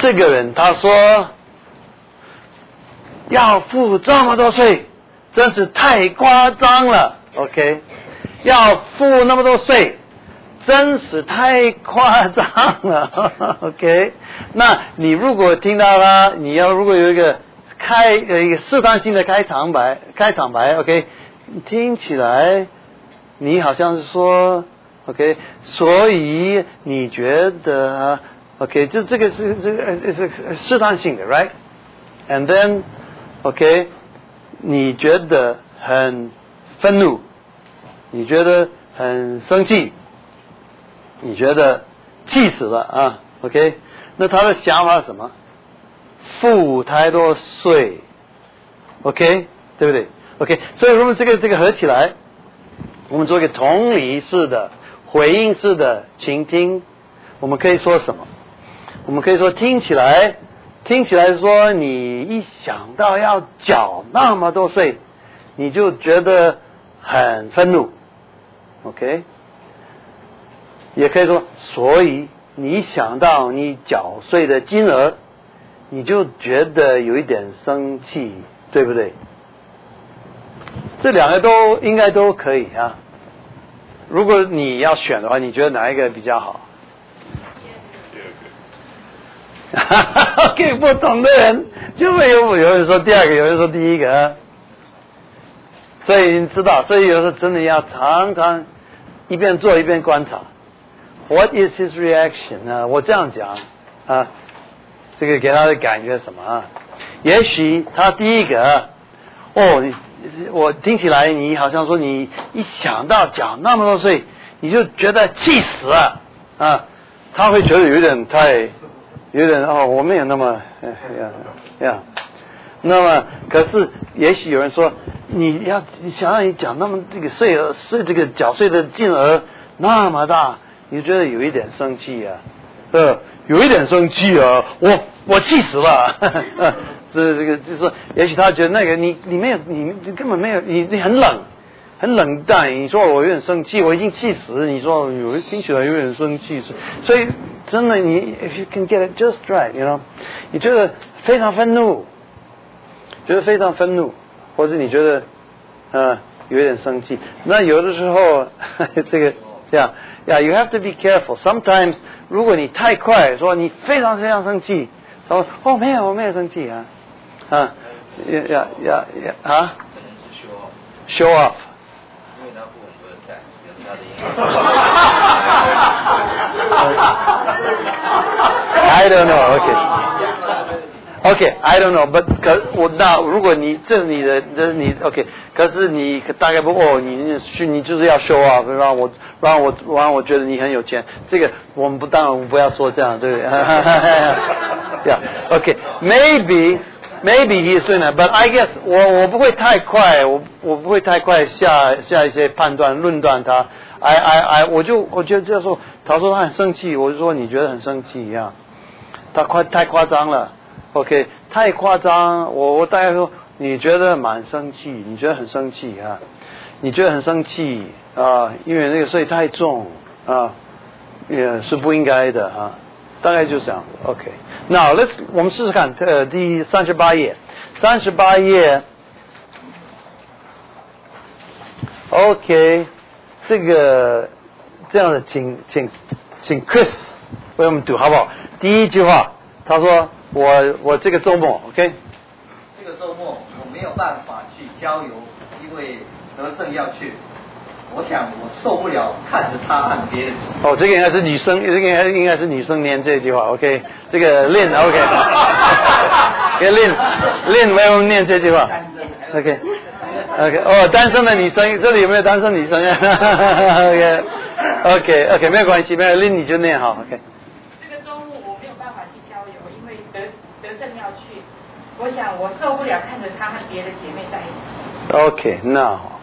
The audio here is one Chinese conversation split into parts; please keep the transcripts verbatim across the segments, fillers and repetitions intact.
这个人他说要付这么多税，真是太夸张了 ，OK？ 要付那么多税，真是太夸张了 ，OK？ 那你如果听到他，你要如果有一个开呃一个适当性的开场白，开场白 ，OK？ 听起来你好像是说 ，OK？ 所以你觉得 ，OK？ 这这个是这个是适当性的 ，right？And then OK， 你觉得很愤怒，你觉得很生气，你觉得气死了啊 ？OK， 那他的想法是什么？付太多税 ，OK， 对不对 ？OK， 所以如果这个这个合起来，我们做一个同理式的、回应式的倾听，我们可以说什么？我们可以说听起来。听起来说，你一想到要缴那么多税，你就觉得很愤怒 ，OK？ 也可以说，所以你一想到你缴税的金额，你就觉得有一点生气，对不对？这两个都应该都可以啊。如果你要选的话，你觉得哪一个比较好？OK， 不同的人就会有有人说第二个，有人说第一个，所以你知道，所以有时候真的要常常一边做一边观察。What is his reaction 呢？我这样讲啊，这个给他的感觉是什么啊？也许他第一个，哦，你我听起来你好像说你一想到缴那么多税，你就觉得气死了啊，他会觉得有点太。有点哦，我没有那么呀呀，那么可是也许有人说，你要你想让你讲那么这个税额税这个缴税的金额那么大，你觉得有一点生气啊？呃，有一点生气啊，我我气死了。这这个就是说，也许他觉得那个你你没有你你根本没有你你很冷。很冷淡，你说我有点生气，我已经气死。你说有听起来有点生气，所以真的你 ，if you can get it just right，you know， 你觉得非常愤怒，觉得非常愤怒，或者你觉得呃有点生气，那有的时候这个这样呀 ，you have to be careful. Sometimes 如果你太快，说你非常非常生气，他说哦没有我没有生气啊啊呀呀呀呀啊 ，show off。I don't know. Okay. Okay. I don't know. But 可我那如果你这是你的，这是你 OK。可是你大概不哦，你你就是要 show off，让我让我让我觉得你很有钱。这个我们不当然我们不要说这样，对不对？Yeah. Okay. Maybe. Maybe he is doing that, but I guess 我我不会太快，我我不会太快下下一些判断论断他。I I I 我就我觉得这时候他说他很生气，我就说你觉得很生气一样，他快太夸张了 ，OK， 太夸张，我我大概说你觉得蛮生气，你觉得很生气啊，你觉得很生气啊，因为那个税太重啊，也是不应该的啊。大概就这样 ，OK。Now let's 我们试试看，呃，第三十八页，三十八页 ，OK， 这个这样的，请请请 Chris 为我们读好不好？第一句话，他说我我这个周末 ，OK， 这个周末我没有办法去郊游，因为德政要去。我想我受不了看着他和别人。 哦，这个应该是女生，这个应该应该是女生念这句话 ，OK。这个 Lin OK， 给 Lin Lin 为我们念这句话 ，OK OK。哦，单身的女生，这里有没有单身女生？OK OK OK， 没有关系，没有 Lin 你就念好 OK。 这个周末我没有办法去郊游，因为德德政要去。我想我受不了看着他和别的姐妹在一起。 OK， 那好。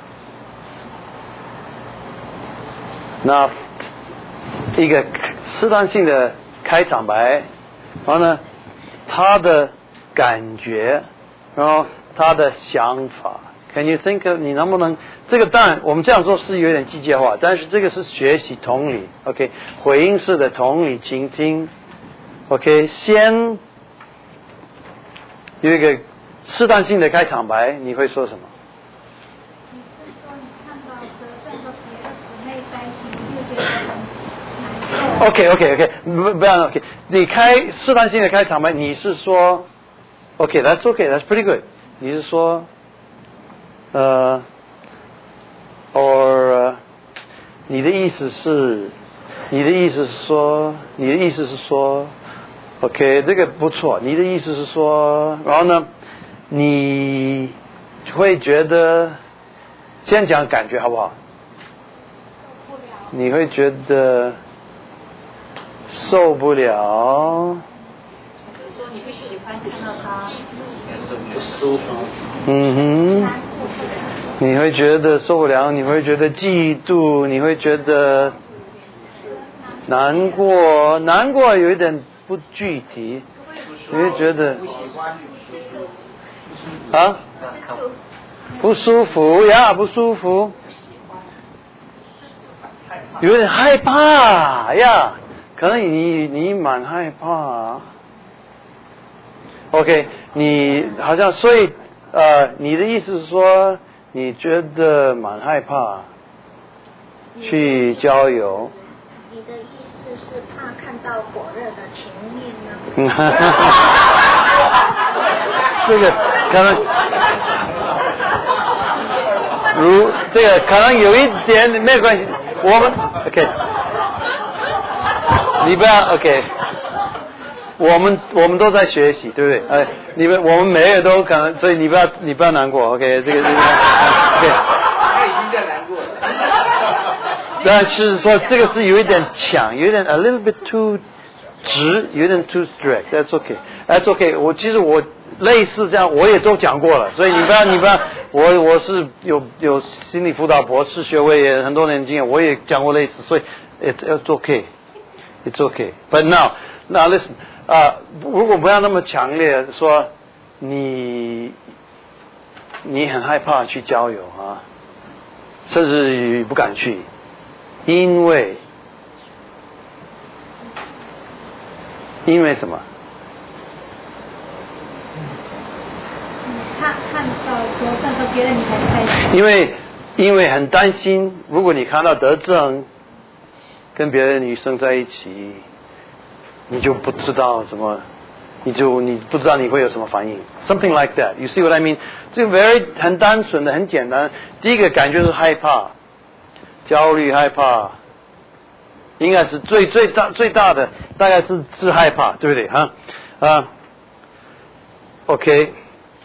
那一个适当性的开场白，然后呢，他的感觉，然后他的想法 ，Can you think of, 你能不能这个当然我们这样做是有点机械化，但是这个是学习同理 ，OK， 回应式的同理倾听 ，OK， 先有一个试探性的开场白，你会说什么？ 你是说你看到德正和别的姊妹在一起，你就觉得很难受 OK OK OK 不不要 OK， 你开试探性的开场白，你是说 OK that's OK that's pretty good， 你是说呃 or 你的意思是你的意思是说你的意思是说 OK 这个不错，你的意思是说，然后呢你会觉得先讲感觉好不好？你会觉得受不了， 就是说你不喜欢看到他不舒服。 嗯哼，你会觉得受不了，你会觉得嫉妒，你会觉得难过，难过有一点不具体，你会觉得不喜欢啊不舒服呀，不舒服，有点害怕呀，可能你你蛮害怕。OK， 你好像所以呃，你的意思是说，你觉得蛮害怕去交友？ 你的意思是怕看到火热的情面呢？ 这个可能，如这个可能有一点没有关系，我们 OK， 你不要 OK。我们我们都在学习，对不对？哎，你们我们每个人都可能，所以你不要你不要难过 ，OK？ 这个这个 ，OK。 他已经在难过了。 但是说这个是有一点强，有一点 a little bit too 直，有点 too strict。That's OK，That's OK。我其实我类似这样，我也都讲过了，所以你不要你不要，我我是有有心理辅导博士学位，也很多年经验，我也讲过类似，所以 it's it's OK，it's OK。But now now listen。啊，如果不要那么强烈说你你很害怕去交友啊，甚至于不敢去，因为因为什么？ 看看到德正和别的女孩在一起。 因为因为很担心，如果你看到德正跟别的女生在一起。你就不知道怎么，你就你不知道你会有什么反应 ，something like that. You see what I mean? 这个 very 很单纯的，很简单。第一个感觉是害怕、焦虑、害怕，应该是最最大最大的，大概是是害怕，对不对？哈啊 ，OK。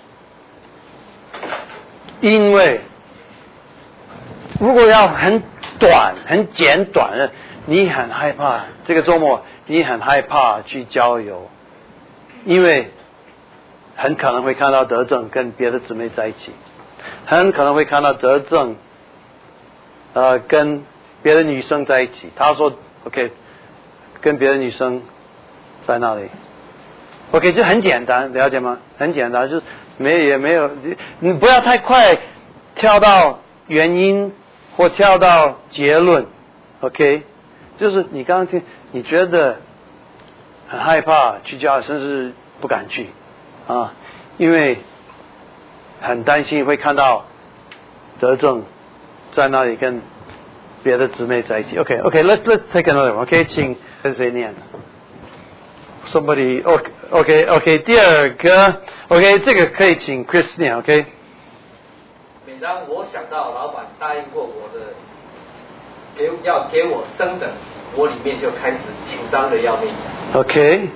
因为如果要很短、很简短的，你很害怕这个周末。你很害怕去交友，因为很可能会看到德正跟别的姊妹在一起，很可能会看到德正呃跟别的女生在一起。他说 OK， 跟别的女生在那里 OK， 这很简单，了解吗？很简单，就是没有也没有，你不要太快跳到原因或跳到结论 OK， 就是你刚刚听你觉得很害怕去交，甚至不敢去啊，因为很担心会看到德正在那里跟别的姊妹在一起。OK OK let's let's take another one OK， 请跟谁念 ？Somebody OK OK OK 第二个 OK 这个可以请 Chris 念 OK。 每当我想到老板答应过我的，给要给我升等。我里面就开始紧张的要命。 OK，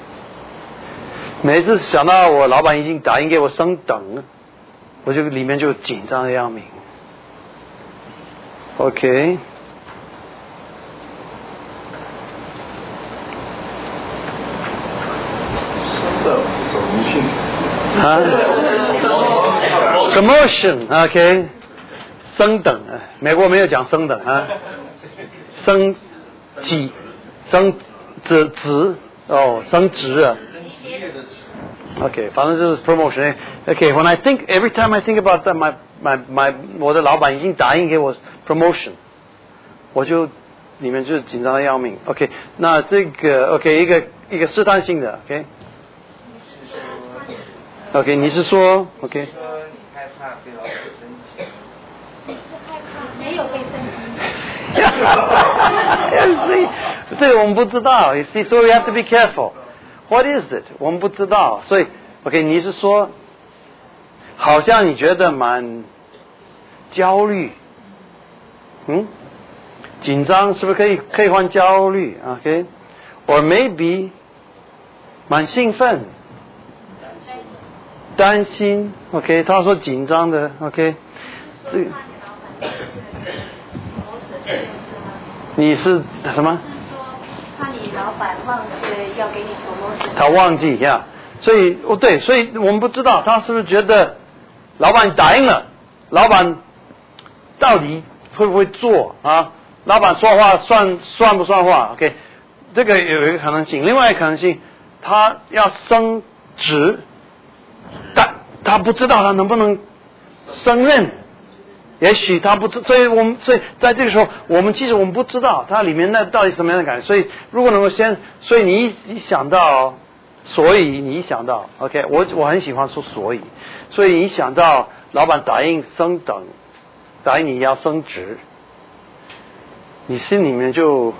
每次想到我老板已经答应给我升等，我就里面就紧张的要命。OK， 升等是什么意思？ 啊 ？Promotion OK， 升等，美国没有讲升等啊，升。级升职职哦，升职啊。OK， 反正就是 promotion。OK，when、okay, I think every time I think about that, my my my 我的老板已经答应给我 promotion， 我就里面就是紧张的要命。OK， 那这个 OK 一个一个试探性的 OK。 OK， 你是说 OK？ 说你害怕被老板生气。 你是害怕没有被生气？这个我们不知道。You see, so we have to be careful. What is it? 我们不知道。所以 OK， 你是说，好像你觉得蛮焦虑，嗯，紧张是不是可以可以换焦虑 ？OK，or maybe 蛮兴奋。担心 ，OK， 他说紧张的 ，OK， 这个，你是什么？ 是说怕你老板忘记要给你 promotion。 他忘记呀， yeah. 所以哦对，所以我们不知道他是不是觉得老板答应了，老板到底会不会做啊？老板说话算算不算话 ？OK， 这个有一个可能性，另外一个可能性，他要升职。但他不知道他能不能胜任，也许他不知，所以我们所以在这个时候，我们其实我们不知道它里面那到底什么样的感觉。所以如果能够先，所以你一一想到，所以你一想到 ，OK， 我我很喜欢说所以，所以你一想到老板答应升等，答应你要升职，你心里面就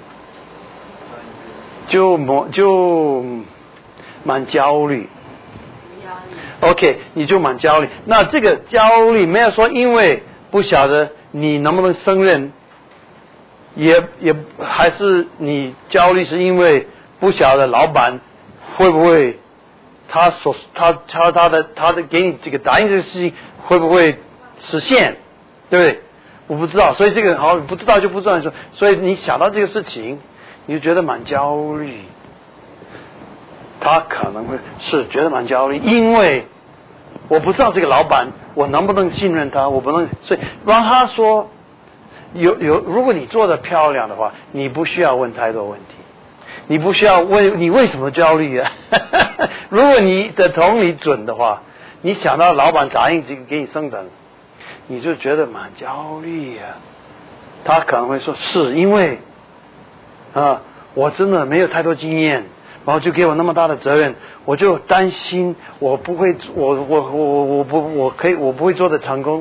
就就就蛮焦虑。OK， 你就蛮焦虑。那这个焦虑没有说因为不晓得你能不能胜任，也也还是你焦虑是因为不晓得老板会不会他所他他他的他的给你这个答应这个事情会不会实现，对不对？我不知道，所以这个好不知道就不知道说，所以你想到这个事情，你就觉得蛮焦虑。他可能会是觉得蛮焦虑，因为我不知道这个老板我能不能信任他，我不能，所以让他说有有，如果你做得漂亮的话，你不需要问太多问题，你不需要问你为什么焦虑啊？如果你的同理准的话，你想到老板答应这个给你升等，你就觉得蛮焦虑啊。他可能会说是因为啊，我真的没有太多经验。然后就给我那么大的责任，我就担心我不会，我我我我不我可以我不会做的成功。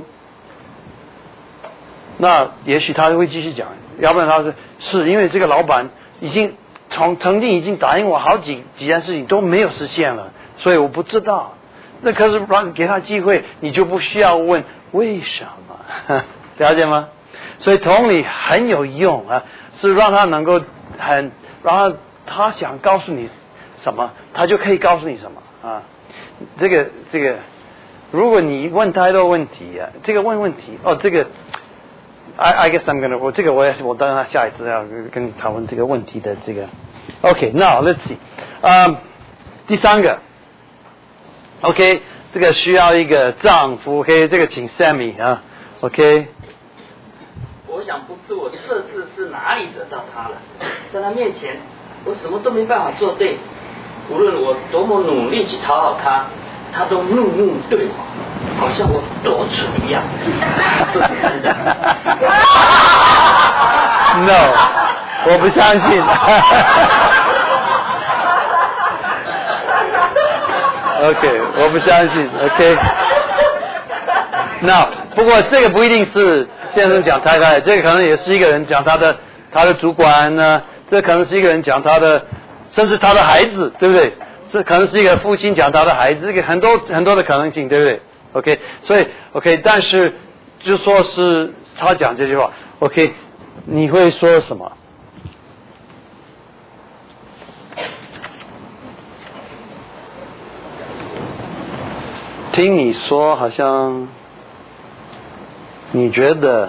那也许他会继续讲，要不然他是是因为这个老板已经从曾经已经答应我好几几件事情都没有实现了，所以我不知道。那可是让给他机会，你就不需要问为什么，了解吗？所以同理很有用啊，是让他能够很让他。他想告诉你什么，他就可以告诉你什么啊。这个这个，如果你问太多问题啊，这个问问题哦，这个 I I guess I'm gonna 我这个我也是我当然下一次要跟你讨论这个问题的这个。OK， now let's see， 啊、um, 第三个 ，OK， 这个需要一个丈夫 ，OK， 这个请 Sammy 啊 ，OK。 我想不知我这次是哪里惹到他了，在他面前。我什么都没办法做对，无论我多么努力去讨好他，他都怒怒对我，好像我多蠢一样。这是真的。 No， 我不相信。OK， 我不相信。OK。那不过这个不一定是先生讲太太，这个可能也是一个人讲他的他的主管呢。这可能是一个人讲他的，甚至他的孩子，对不对？这可能是一个父亲讲他的孩子，这个很多很多的可能性，对不对 ？OK， 所以 OK， 但是就说是他讲这句话 ，OK， 你会说什么？听你说，好像你觉得。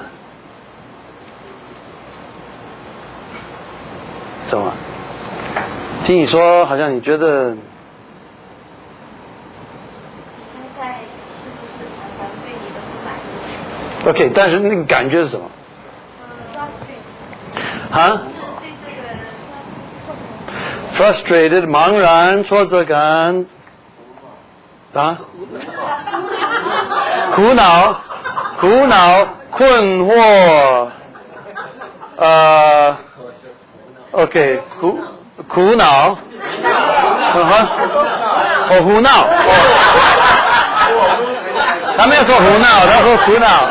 怎么？听你说，好像你觉得他在是不是常常对你的不满意 ？OK， 但是那个感觉是什么？ 呃 frustrated。 啊？ 是对这个 frustrated 茫然挫折感啊？苦恼、苦恼、困惑，呃。OK， 苦苦恼，哦，胡闹，哦，他没有说胡闹，他说苦恼。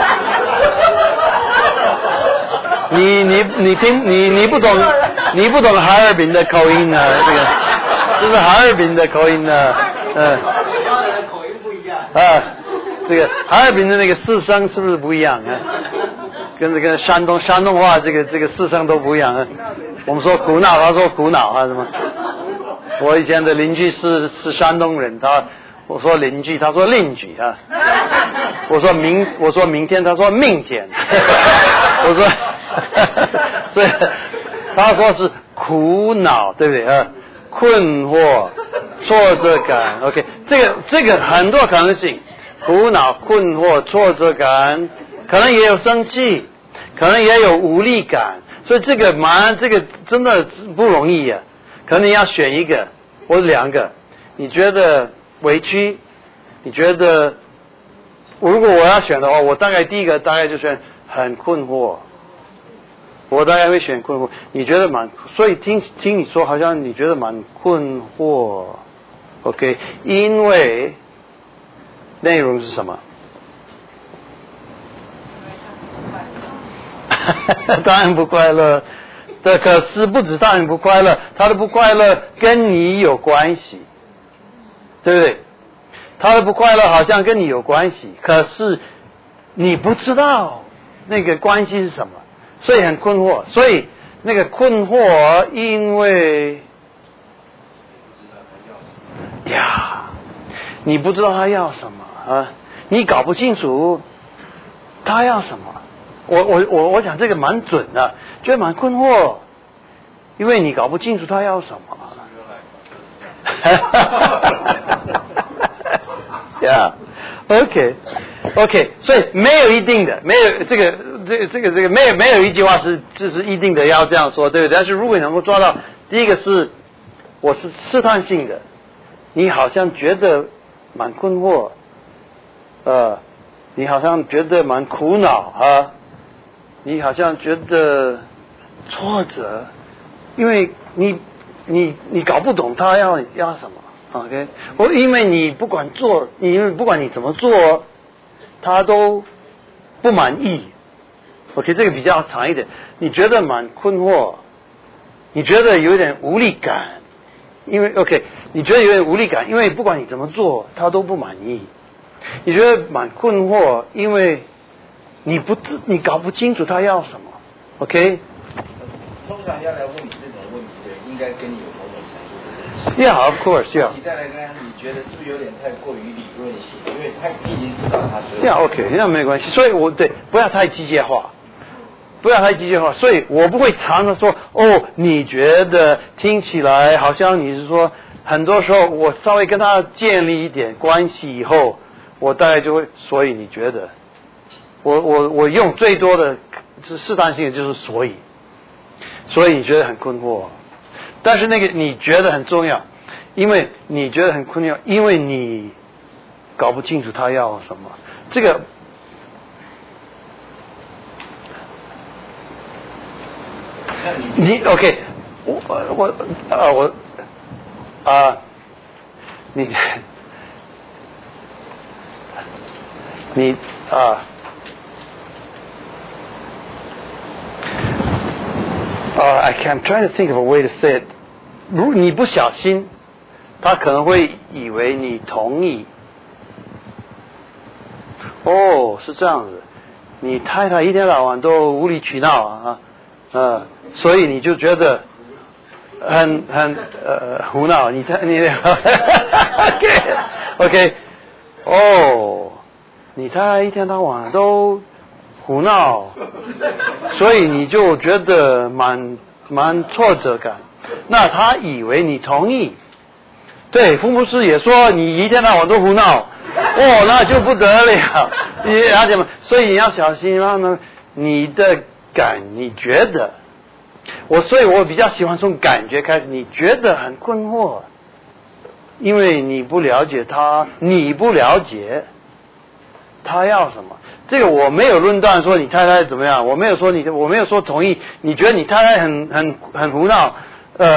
你你你听你你不懂你不懂哈尔滨的口音呢，这个这是哈尔滨的口音呢，嗯， 口音不一样啊，这个哈尔滨的那个四声是不是不一样啊？跟这个山东山东话这个这个四声都不一样啊。我们说苦恼，他说苦恼啊什么？我以前的邻居是是山东人，他我说邻居，他说邻居啊。我说明我说明天，他说明天。我说，所以他说是苦恼，对不对啊？困惑、挫折感 ，OK， 这个这个很多可能性，苦恼、困惑、挫折感，可能也有生气，可能也有无力感，所以这个蛮这个真的不容易啊。可能你要选一个或者两个，你觉得委屈，你觉得，如果我要选的话，我大概第一个大概就选很困惑。我大概会选困惑，你觉得蛮，所以听听你说，好像你觉得蛮困惑 ，OK？ 因为内容是什么？当然不快乐，对，可是不止当然不快乐，他的不快乐跟你有关系，对不对？他的不快乐好像跟你有关系，可是你不知道那个关系是什么。所以很困惑，所以那个困惑，因为呀，你不知道他要什么啊，你搞不清楚他要什么。我我我我想这个蛮准的，觉得蛮困惑，因为你搞不清楚他要什么。呀 ，OK OK， 所以没有一定的，没有这个。这个这个这个没有没有一句话是这是一定的要这样说，对不对？但是如果你能够抓到，第一个是我是试探性的，你好像觉得蛮困惑，呃，你好像觉得蛮苦恼啊，你好像觉得挫折，因为你你你搞不懂他要要什么 ，OK？ 我因为你不管做，你不管你怎么做，他都不满意。OK， 这个比较长一点。你觉得蛮困惑，你觉得有点无力感，因为 OK， 你觉得有点无力感，因为不管你怎么做，他都不满意。你觉得蛮困惑，因为你不知你搞不清楚他要什么。OK。 通常要来问你这种问题的，应该跟你有某种程度的认识。 Yeah, of course, yeah. 你再来看，你觉得是不是有点太过于理论性？因为他已经知道他所有。 Yeah, OK， 那没关系。所以我对不要太机械化。不要太机械化，所以我不会常常说哦，你觉得听起来好像你是说，很多时候我稍微跟他建立一点关系以后，我大概就会，所以你觉得，我我我用最多的是适当性的就是所以，所以你觉得很困惑，但是那个你觉得很重要，因为你觉得很困惑，因为你搞不清楚他要什么，这个。你 OK， 我我啊我啊你你啊啊 I can't trying to think of a way to say it。如你不小心，他可能会以为你同意。哦，是这样子，你太太一天到晚都无理取闹啊。呃，所以你就觉得很很呃胡闹，你你 OK OK 哦，你他一天到晚都胡闹，所以你就觉得蛮蛮挫折感。那他以为你同意，对，福布斯也说你一天到晚都胡闹，哦，那就不得了，你了解吗？所以你要小心，然后呢，你的。感你觉得我，所以我比较喜欢从感觉开始。你觉得很困惑，因为你不了解他，你不了解他要什么。这个我没有论断说你太太怎么样，我没有说你，我没有说同意。你觉得你太太很很很胡闹，呃，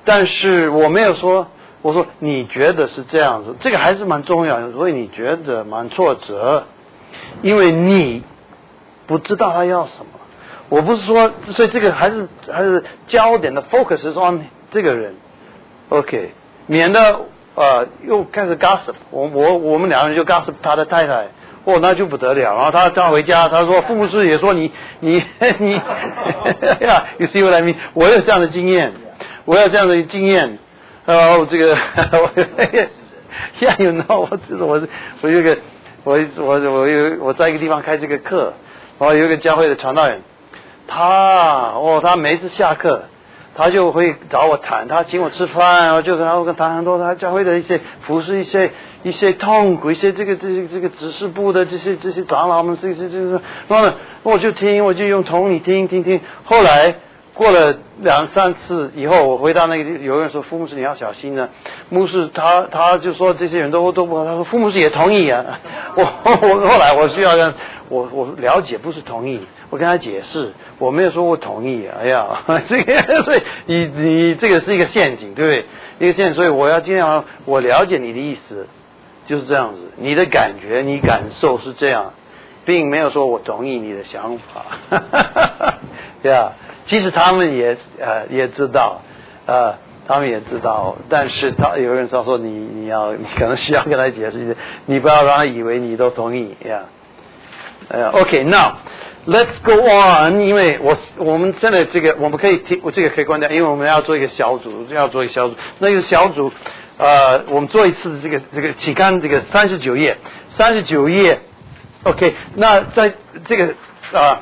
但是我没有说，我说你觉得是这样子，这个还是蛮重要的，所以你觉得蛮挫折，因为你不知道他要什么。我不是说，所以这个还是还是焦点的 focus 是 on 这个人 ，OK， 免得呃又开始 gossip， 我我我们两个人就 gossip 他的太太，哦那就不得了，然后他刚回家，他说父母师也说你你你呀，you see what I mean？ 我有这样的经验，我有这样的经验，然后这个，yeah you know， 我这是我我有一个我我我有我在一个地方开这个课，然后有一个教会的传道人。他哦，他每一次下课，他就会找我谈，他请我吃饭，然后就跟他跟谈很多他教会的一些服侍，一些一些痛苦，一些这个这些这个指示部的这些这些长老们，这些这些，然后呢，我就听，我就用同理听听听。后来过了两三次以后，我回到那个有人说傅牧师你要小心呢，牧师他他就说这些人都都不好，他说傅牧师也同意啊。我我后来我需要让我我了解不是同意。我跟他解释，我没有说我同意。哎呀，这个所以你你这个是一个陷阱，对不对？一个陷阱，所以我要尽量我了解你的意思，就是这样子。你的感觉、你感受是这样，并没有说我同意你的想法。对啊，其实他们也呃也知道，呃他们也知道，但是他有人说说你你要你可能需要跟他解释，你不要让他以为你都同意呀。呃 ，OK， now。Let's go on， 因为我我们真的这个我们可以听，我这个可以关掉，因为我们要做一个小组，要做一个小组。那个小组，呃，我们做一次这个这个，请看这个三十九页，三十九页 ，OK。那在这个啊、呃，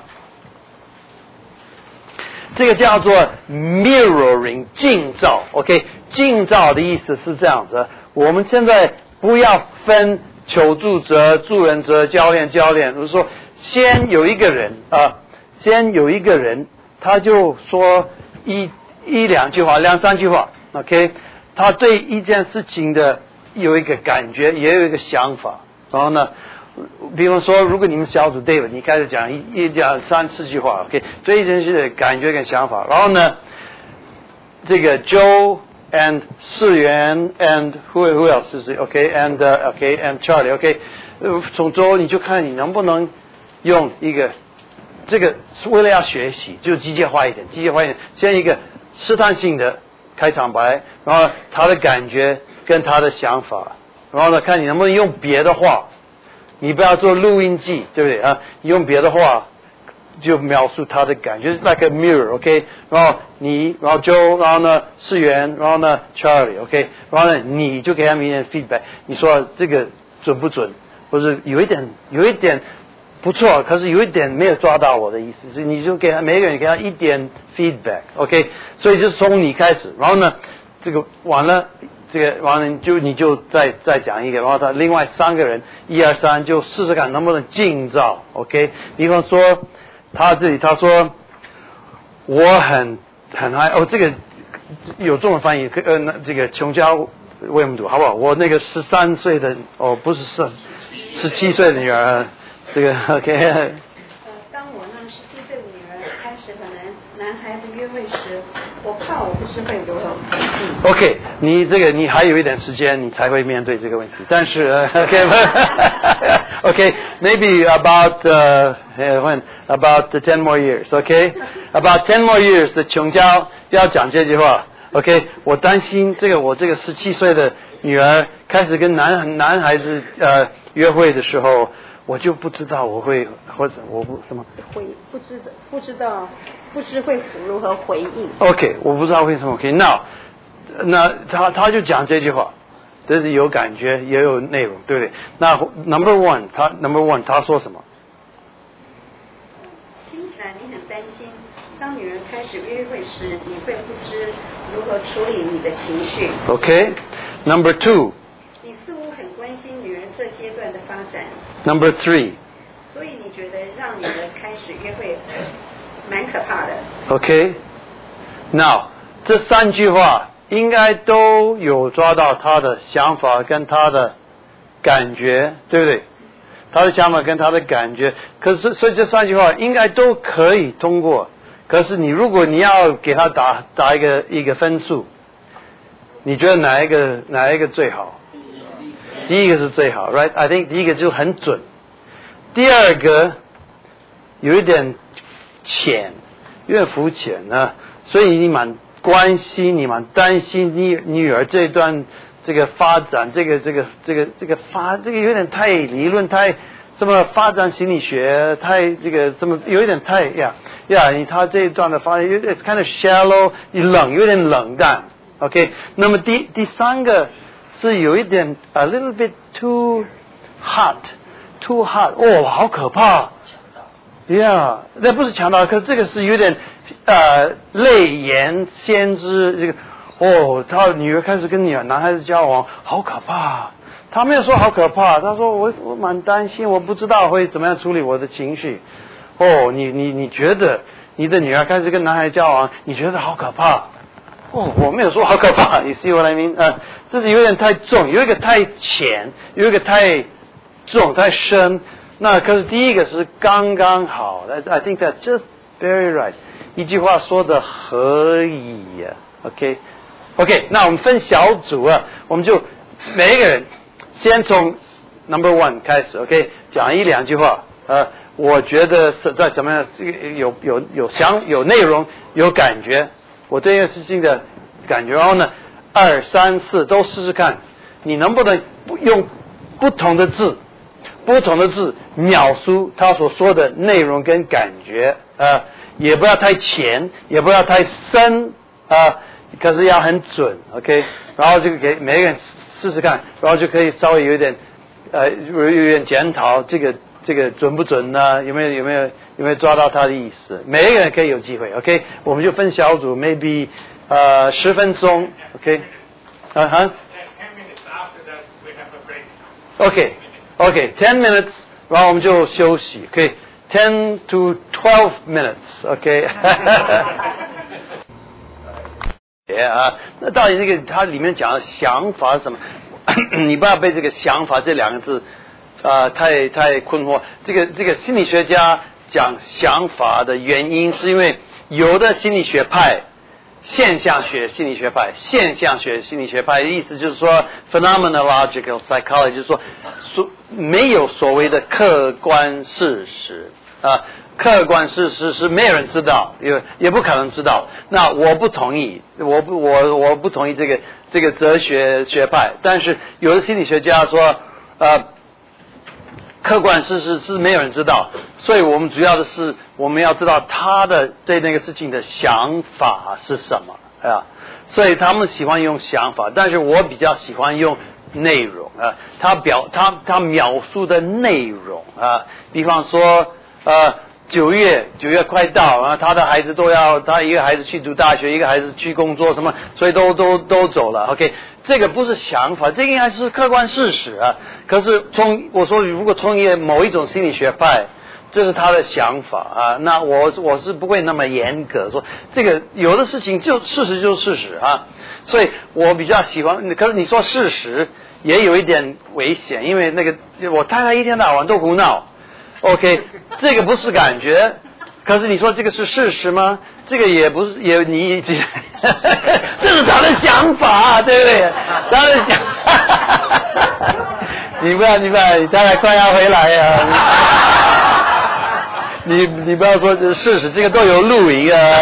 这个叫做 mirroring 镜照 ，OK， 镜照的意思是这样子。我们现在不要分求助者、助人者、教练、教练，就是说。先有一个人啊、呃，先有一个人，他就说一一两句话，两三句话 ，OK， 他对一件事情的有一个感觉，也有一个想法。然后呢，比方说，如果你们小组 David， 你开始讲一一两三四句话 ，OK， 对一件事的感觉跟想法。然后呢，这个 Joe and 世元 and who who else is OK and、uh, OK and Charlie OK， 从周你就看你能不能。用一个，这个是为了要学习，就机械化一点，机械化一点。先一个试探性的开场白，然后他的感觉跟他的想法，然后呢，看你能不能用别的话，你不要做录音机，对不对啊？你用别的话就描述他的感觉 ，like a mirror，OK，、okay? 然后你，然后 Joe， 然后呢世元，然后呢 Charlie，OK，、okay? 然后呢你就给他们一点 feedback， 你说这个准不准，或者有一点，有一点。不错，可是有一点没有抓到我的意思，所以你就给他每个人给他一点 feedback，OK，、okay? 所以就是从你开始，然后呢，这个完了，这个完了就你就再再讲一个，然后他另外三个人一二三就试试看能不能近照 ，OK， 比方说他这里他说我很很嗨哦，这个有中文翻译，呃，那这个琼娇为我们读好不好？我那个十三岁的哦，不是十十七岁的女儿。这个 OK。 呃，当我那十七岁的女儿开始和男男孩子约会时，我怕我不是会如何回应。 OK， 你这个你还有一点时间，你才会面对这个问题。但是、呃、OK，OK，、okay, maybe about uh, when about ten more years，OK，about、okay? ten more years 的琼娇要讲这句话。OK， 我担心这个我这个十七岁的女儿开始跟男男孩子呃约会的时候。我就不知道我会或者我不什么回不知道不知道不知会如何回应。 OK， 我不知道为什么。OK， 那那他他就讲这句话，这是有感觉也有内容，对不对？那 Number One， 他 Number One 他说什么？ 听起来你很担心，当女人开始约会时，你会不知如何处理你的情绪。 OK，Number、okay. Two。 你似乎很关心女人这阶段的发展。 Number three。 所以你觉得让女人开始约会蛮可怕的。 OK，Now、okay. 这三句话应该都有抓到他的想法跟他的感觉，对不对？他的想法跟他的感觉，可是所以这三句话应该都可以通过。可是你如果你要给他打打一个一个分数， 你觉得哪一个哪一个最好？第一个是最好 ，right？ I think 第一个就很准，第二个有一点浅，有点肤浅啊，所以你蛮关心，你蛮担心你女儿这段这个发展，这个这个这个这个发，这个有点太理论，太什么发展心理学，太这个这么有一点太呀呀，你他这一段的发展有点 kind of shallow， 冷，有点冷淡 ，OK？ 那么第第三个。是有一点 a little bit too hot too hot 哦，好可怕 ，yeah， 那不是强盗，可是这个是有点呃泪眼先知，这个哦，他女儿开始跟女儿男孩子交往，好可怕。他没有说好可怕，他说我我蛮担心，我不知道会怎么样处理我的情绪。哦，你你你觉得你的女儿开始跟男孩交往，你觉得好可怕？哦，我没有说好可怕，你 see what I mean？ 呃，这是有点太重，有一个太浅，有一个太重太深。那可是第一个是刚刚好 ，I think that's just very right。一句话说的可以呀、啊、，OK OK。那我们分小组啊，我们就每一个人先从 number one 开始 ，OK， 讲一两句话。呃，我觉得是在什么样这个有有有想有内容有感觉。我对这件事情的感觉，然后呢，二三四都试试看，你能不能用不同的字，不同的字描述他所说的内容跟感觉，呃，也不要太浅，也不要太深，啊、呃，可是要很准 ，OK， 然后就给每个人试试看，然后就可以稍微有一点，呃，有有点检讨这个这个准不准呢？有没有有没有？有没有抓到他的意思？每一个人可以有机会 ，OK？ 我们就分小组 ，maybe 呃十分钟 ，OK？ 啊哈 ？OK OK ten minutes， 然后我们就休息 ，OK？ ten to twelve minutes，OK？ yeah 啊，那到底这个它里面讲的想法是什么？你不要被这个想法这两个字啊、呃、太太困惑。这个这个心理学家。讲想法的原因是因为有的心理学派，现象学心理学派，现象学心理学派的意思就是说 phenomenological psychology， 就是说所没有所谓的客观事实啊，客观事实是没有人知道，也也不可能知道。那我不同意，我不我我不同意这个这个哲学学派，但是有的心理学家说呃。客观事实是没有人知道，所以我们主要的是我们要知道他的对那个事情的想法是什么啊，所以他们喜欢用想法，但是我比较喜欢用内容啊，他表他他描述的内容啊，比方说呃九月九月快到啊，他的孩子都要，他一个孩子去读大学，一个孩子去工作什么，所以都都都走了 ，OK。这个不是想法，这个应该是客观事实啊。可是从我说，如果从一某一种心理学派，这是他的想法啊，那我我是不会那么严格说这个有的事情就事实就是事实啊。所以我比较喜欢，可是你说事实也有一点危险，因为那个我太太一天到晚都胡闹 ，OK， 这个不是感觉。可是你说这个是事实吗？这个也不是，也你这是他的想法，对不对？他的想法，你不要，你不要，你太太快要回来呀、啊！你你不要说这是事实，这个都有录音啊，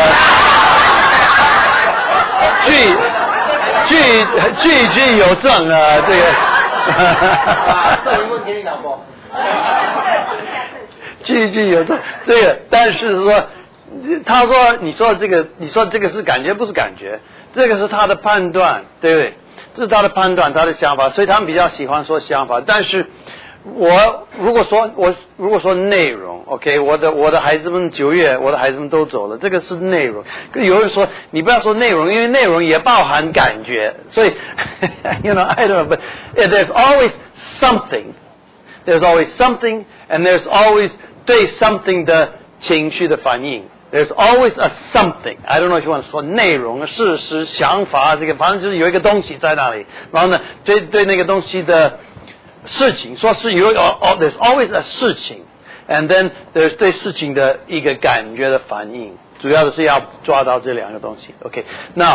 据据据据有证啊，这个。 证明问题你老婆。 句句有这这个，但是说，他说你说这个，你说这个是感觉不是感觉，这个是他的判断，对不对？这是他的判断，他的想法，所以他们比较喜欢说想法。但是我如果说我如果说内容 ，OK， 我的我的孩子们九月，我的孩子们都走了，这个是内容。有人说你不要说内容，因为内容也包含感觉，所以 you know I don't know, but there's always something, there's always something, and there's always对 something 的情绪的反应 ，there's always a something. I don't know if you want to 说内容、事实、想法，这个反正就是有一个东西在那里。然后呢，对对那个东西的事情，说是有哦 ，there's always a 事情 ，and then there's 对事情的一个感觉的反应。主要的是要抓到这两个东西。OK， 那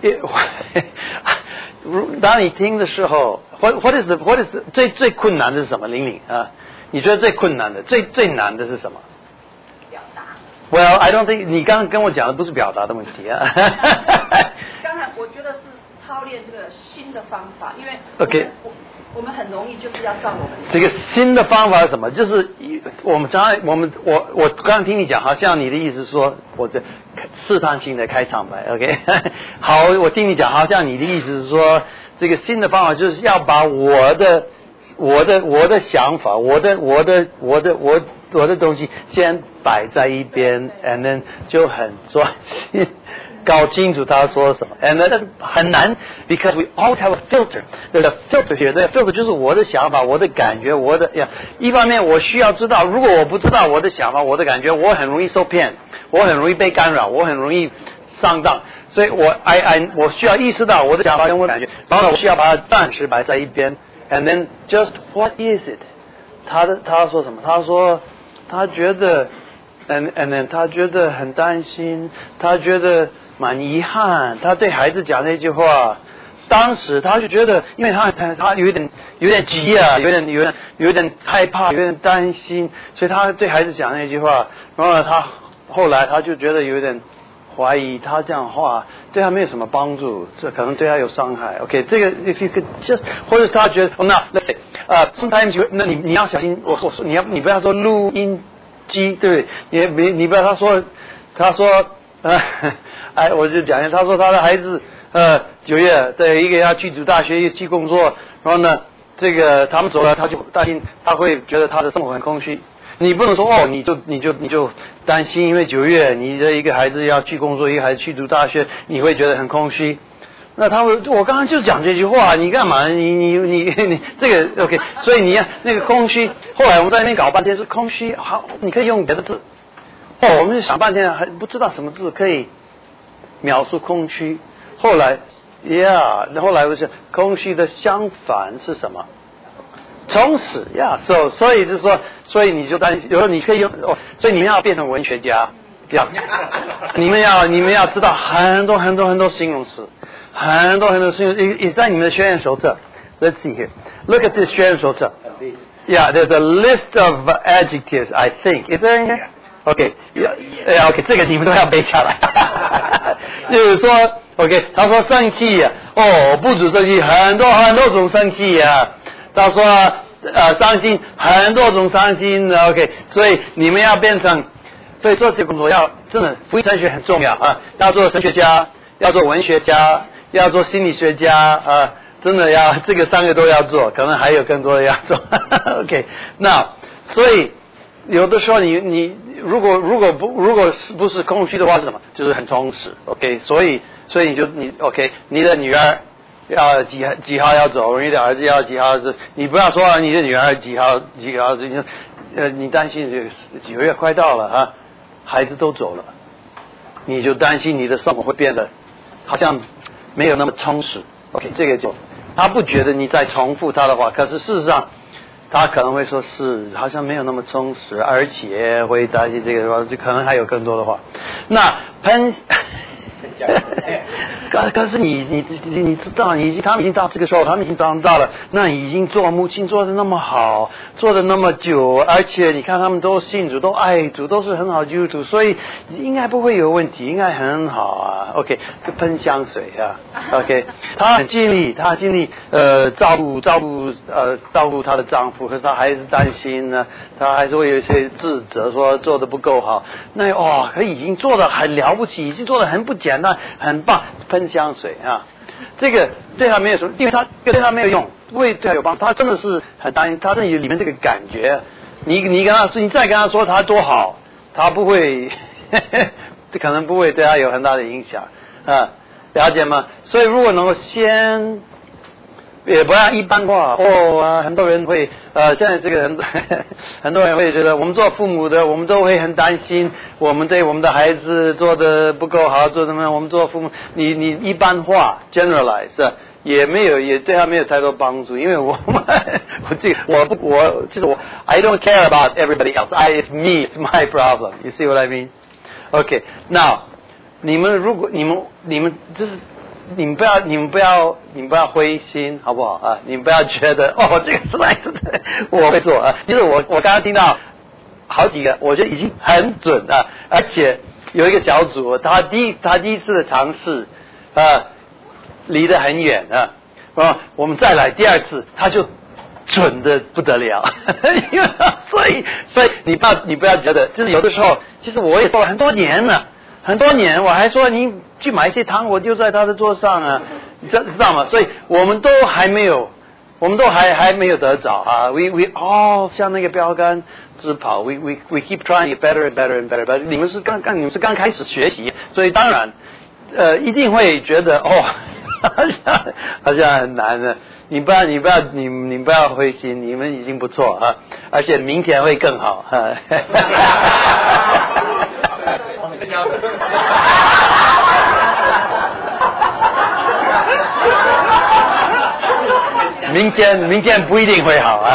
当你听的时候 ，what what is the what is the, 最最困难的是什么？玲玲啊，你觉得最困难的、最最难的是什么？ 表达。 Well, I don't think 你刚刚跟我讲的不是表达的问题啊。 刚才我觉得是操练这个新的方法，因为 OK。 我们很容易就是要照我们这个新的方法是什么？就是我们常我们我我刚刚听你讲，好像你的意思说，我这试探性的开场白 ，OK？ 好，我听你讲，好像你的意思是说，这个新的方法就是要把我的我的我的想法，我的我的我的我我的东西先摆在一边 ，and then 就很专心。搞清楚他说什么 ，and 那很难 ，because we always have a filter. There's a filter here. 这个 filter 就是我的想法、我的感觉、我的呀。一方面我需要知道，如果我不知道我的想法、我的感觉，我很容易受骗，我很容易被干扰，我很容易上当。所以我 I I 我需要意识到我的想法跟我的感觉，然后呢，我需要把它暂时摆在一边 ，and then just what is it？ 他的他说什么？他说他觉得 ，and and then 他觉得很担心，他觉得。蛮遗憾，他对孩子讲那句话，当时他就觉得，因为他他他有点有点急啊，有点有点有点害怕，有点担心，所以他对孩子讲那句话，然后他后来他就觉得有点怀疑，他这样话对他没有什么帮助，这可能对他有伤害。OK， 这个 if you could just， 或者他觉得，哦，那 let's say， 呃、uh, ，sometimes you， 那你你要小心，我我说你要你不要说录音机，对不对？你你你不要他说他说呃。哎，我就讲一下，他说他的孩子，呃，九月对一个要去读大学，一个去工作，然后呢，这个他们走了，他就担心，他会觉得他的生活很空虚。你不能说哦，你就你就你就担心，因为九月你的一个孩子要去工作，一个孩子去读大学，你会觉得很空虚。那他会，我刚刚就讲这句话，你干嘛？你你你你这个 OK， 所以你要那个空虚。后来我们在那边搞半天是空虚，好，你可以用别的字。哦，我们想半天还不知道什么字可以。描述空虚，后来 ，yeah， 后来我想，空虚的相反是什么？充实呀，所、yeah, so, 所以就是说，所以你就担心，有时候你可以用，哦，所以你们要变成文学家，要，你们要你们要知道很多很多很多形容词，很多很多形容词，也在你们的学员手册。Let's see here. Look at this 学员手册。Yeah, there's a list of adjectives. I think is there in here? OK， 呃 ，OK， 这个你们都要背下来。就是说 ，OK， 他说生气呀、啊，哦，不止生气，很多很多种生气呀、啊。他说呃，伤心，很多种伤心 ，OK， 所以你们要变成，所以做这个工作要真的，福音神学很重要啊，要做神学家，要做文学家，要做心理学家啊，真的要这个三个都要做，可能还有更多的要做。OK， 那所以有的时候你你。如果如果不如果是不是空虚的话是什么？就是很充实 ，OK， 所以所以你就你 OK， 你的女儿要几几号要走，你的儿子要几号走，你不要说、啊、你的女儿几号几号，你呃你担心这个几个月快到了啊，孩子都走了，你就担心你的生活会变得好像没有那么充实 ，OK， 这个就他不觉得你在重复他的话，可是事实上。他可能会说是好像没有那么充实，而且会担心这个话，就可能还有更多的话。那喷，可可是你你你你知道，你已经他们已经到这个时候，他们已经长大了，那已经做母亲做的那么好，做的那么久，而且你看他们都信主，都爱主，都是很好的基督徒，所以应该不会有问题，应该很好啊。OK， 喷香水啊 ，OK， 他很尽力，他尽力呃照顾照顾呃照顾她的丈夫，可是他还是担心呢，他还是会有一些自责，说做的不够好。那哦，可已经做的很了不起，已经做的很不简单。很棒，喷香水啊，这个对他没有什么，因为他对他没有用，不会对他有帮。他真的是很担心，他真的有里面这个感觉。你你跟他说，你再跟他说他多好，他不会，呵呵可能不会对他有很大的影响啊，了解吗？所以如果能够先。也不要一般化哦啊！很多人会呃，现在这个很很多人会觉得，我们做父母的，我们都会很担心，我们对我们的孩子做的不够好，做什么？我们做父母，你你一般化 generalize 也没有，也对他没有太多帮助，因为我们我这个我不我就是我 I don't care about everybody else. I it's me, it's my problem. You see what I mean? Okay, now 你们如果你们你们就是你们不要你们不要你们不要灰心，好不好啊？你们不要觉得哦这个是来自我会做啊。其实我我刚刚听到好几个，我觉得已经很准啊，而且有一个小组，他第一他第一次的尝试啊，离得很远啊，啊，我们再来第二次，他就准的不得了，所以所以你不要你不要觉得，就是有的时候，其实我也做了很多年了，很多年，我还说你去买一些糖，我就在他的桌上啊，你知知道吗？所以我们都还没有，我们都还还没有得着啊。We we all 像那个标杆直跑 ，we we we keep trying it better and better and better。But 你们是刚刚你们是刚开始学习，所以当然呃一定会觉得哦，好像好像很难的。你不要，你不要，你你不要灰心，你们已经不错啊，而且明天会更好啊。明天明天不一定会好啊。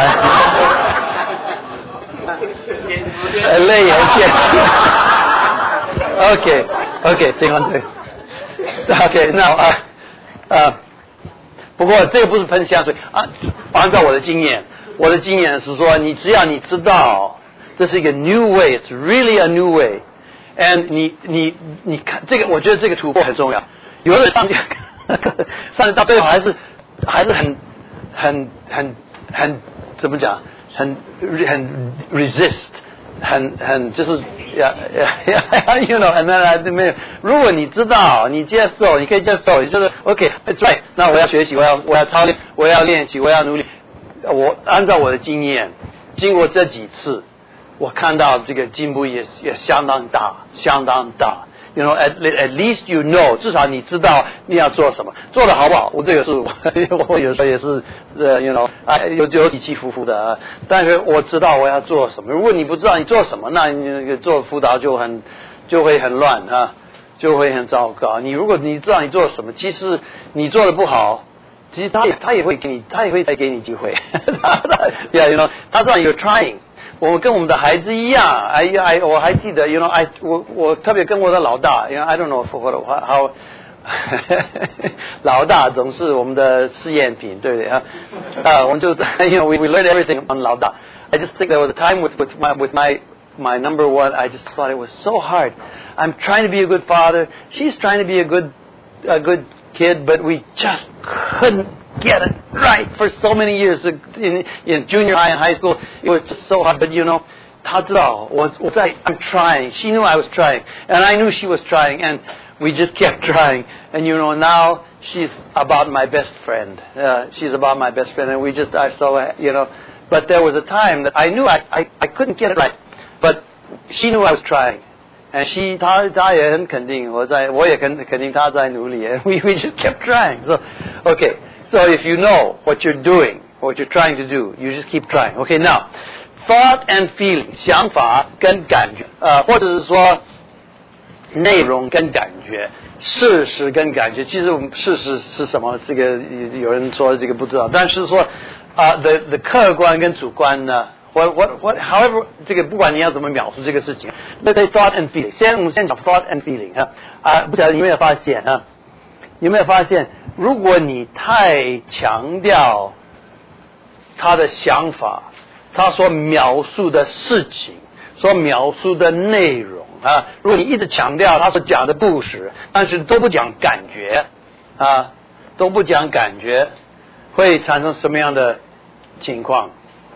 累也见。OK OK， 听完对。OK， 那啊啊。不过这个不是喷香水啊，按照我的经验，我的经验是说，你只要你知道这是一个 new way，it's really a new way，and 你你你看这个，我觉得这个突破很重要。有的上上到最后还是还是很很很很怎么讲，很很 resist， 很很就是呀呀呀 ，you know， and then 没有。如果你知道，你接受，你可以接受，你就是 OK，it's right。那我要学习，我要我要操练，我要练习，我要努力。我按照我的经验，经过这几次，我看到这个进步也也相当大，相当大。You know, at at least you know， 至少你知道你要做什么，做得好不好？我这个是我有时候也是呃 ，you know， 啊，有有起起伏伏的啊。但是我知道我要做什么。如果你不知道你做什么，那你那个做辅导就很就会很乱啊，就会很糟糕。你如果你知道你做什么，其实你做的不好，其实他也他也会给你，他也会再给你机会。Yeah, you know， 他知道 you're trying。我跟我们的孩子一样，哎哎，我还记得 ，you know， I 我我特别跟我的老大，因为 I don't know for how， 老大总是我们的试验品，对不对啊？啊，我们就 you know we we learn everything on 老大。I just think there was a time with with my with my my number one, I just thought it was so hard. I'm trying to be a good father. She's trying to be a good a good kid, but we just couldn't get it right for so many years in in junior high and high school. It was just so hard, but you know, 她知道我我在 I'm trying. She knew I was trying, and I knew she was trying, and we just kept trying. And you know, now she's about my best friend. Uh, she's about my best friend, and we just are so you know. But there was a time that I knew I I I couldn't get it right, but she knew I was trying. And she, 她她也很肯定我在，我也肯肯定她在努力。And we we just kept trying. So, okay. So if you know what you're doing, what you're trying to do, you just keep trying. Okay, now, thought and feeling, 想法跟感觉，呃，或者是说内容跟感觉，事实跟感觉。其实我们事实是什么？这个有人说这个不知道，但是说啊、uh, ，the the 客观跟主观呢？What what what? However， 这个不管你要怎么描述这个事情，那对 thought and feeling。先我们先讲 thought and feeling 啊啊，不晓得你有没有发现啊？有没有发现，如果你太强调他的想法，他所描述的事情，所描述的内容啊，如果你一直强调他所讲的故事，但是都不讲感觉啊，都不讲感觉，会产生什么样的情况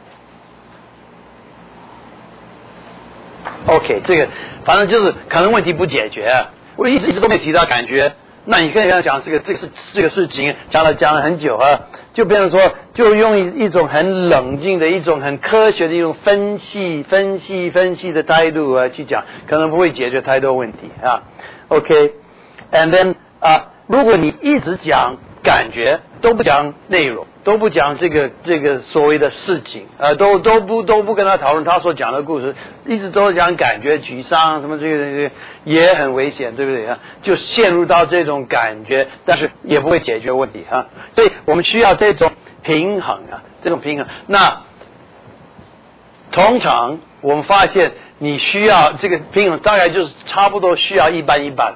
？OK， 这个反正就是可能问题不解决，我一直一直都没提到感觉，那你可以跟他讲这个这个事这个事情讲了讲了很久啊，就变成说就用一一种很冷静的一种很科学的一种分析分析分析的态度啊去讲，可能不会解决太多问题啊。OK，and then 啊，如果你一直讲感觉都不讲内容，都不讲这个这个所谓的事情啊，都都不都不跟他讨论他所讲的故事，一直都讲感觉沮丧什么这个这个也很危险，对不对啊？就陷入到这种感觉，但是也不会解决问题啊。所以我们需要这种平衡啊，这种平衡。那通常我们发现你需要这个平衡，大概就是差不多需要一半一半。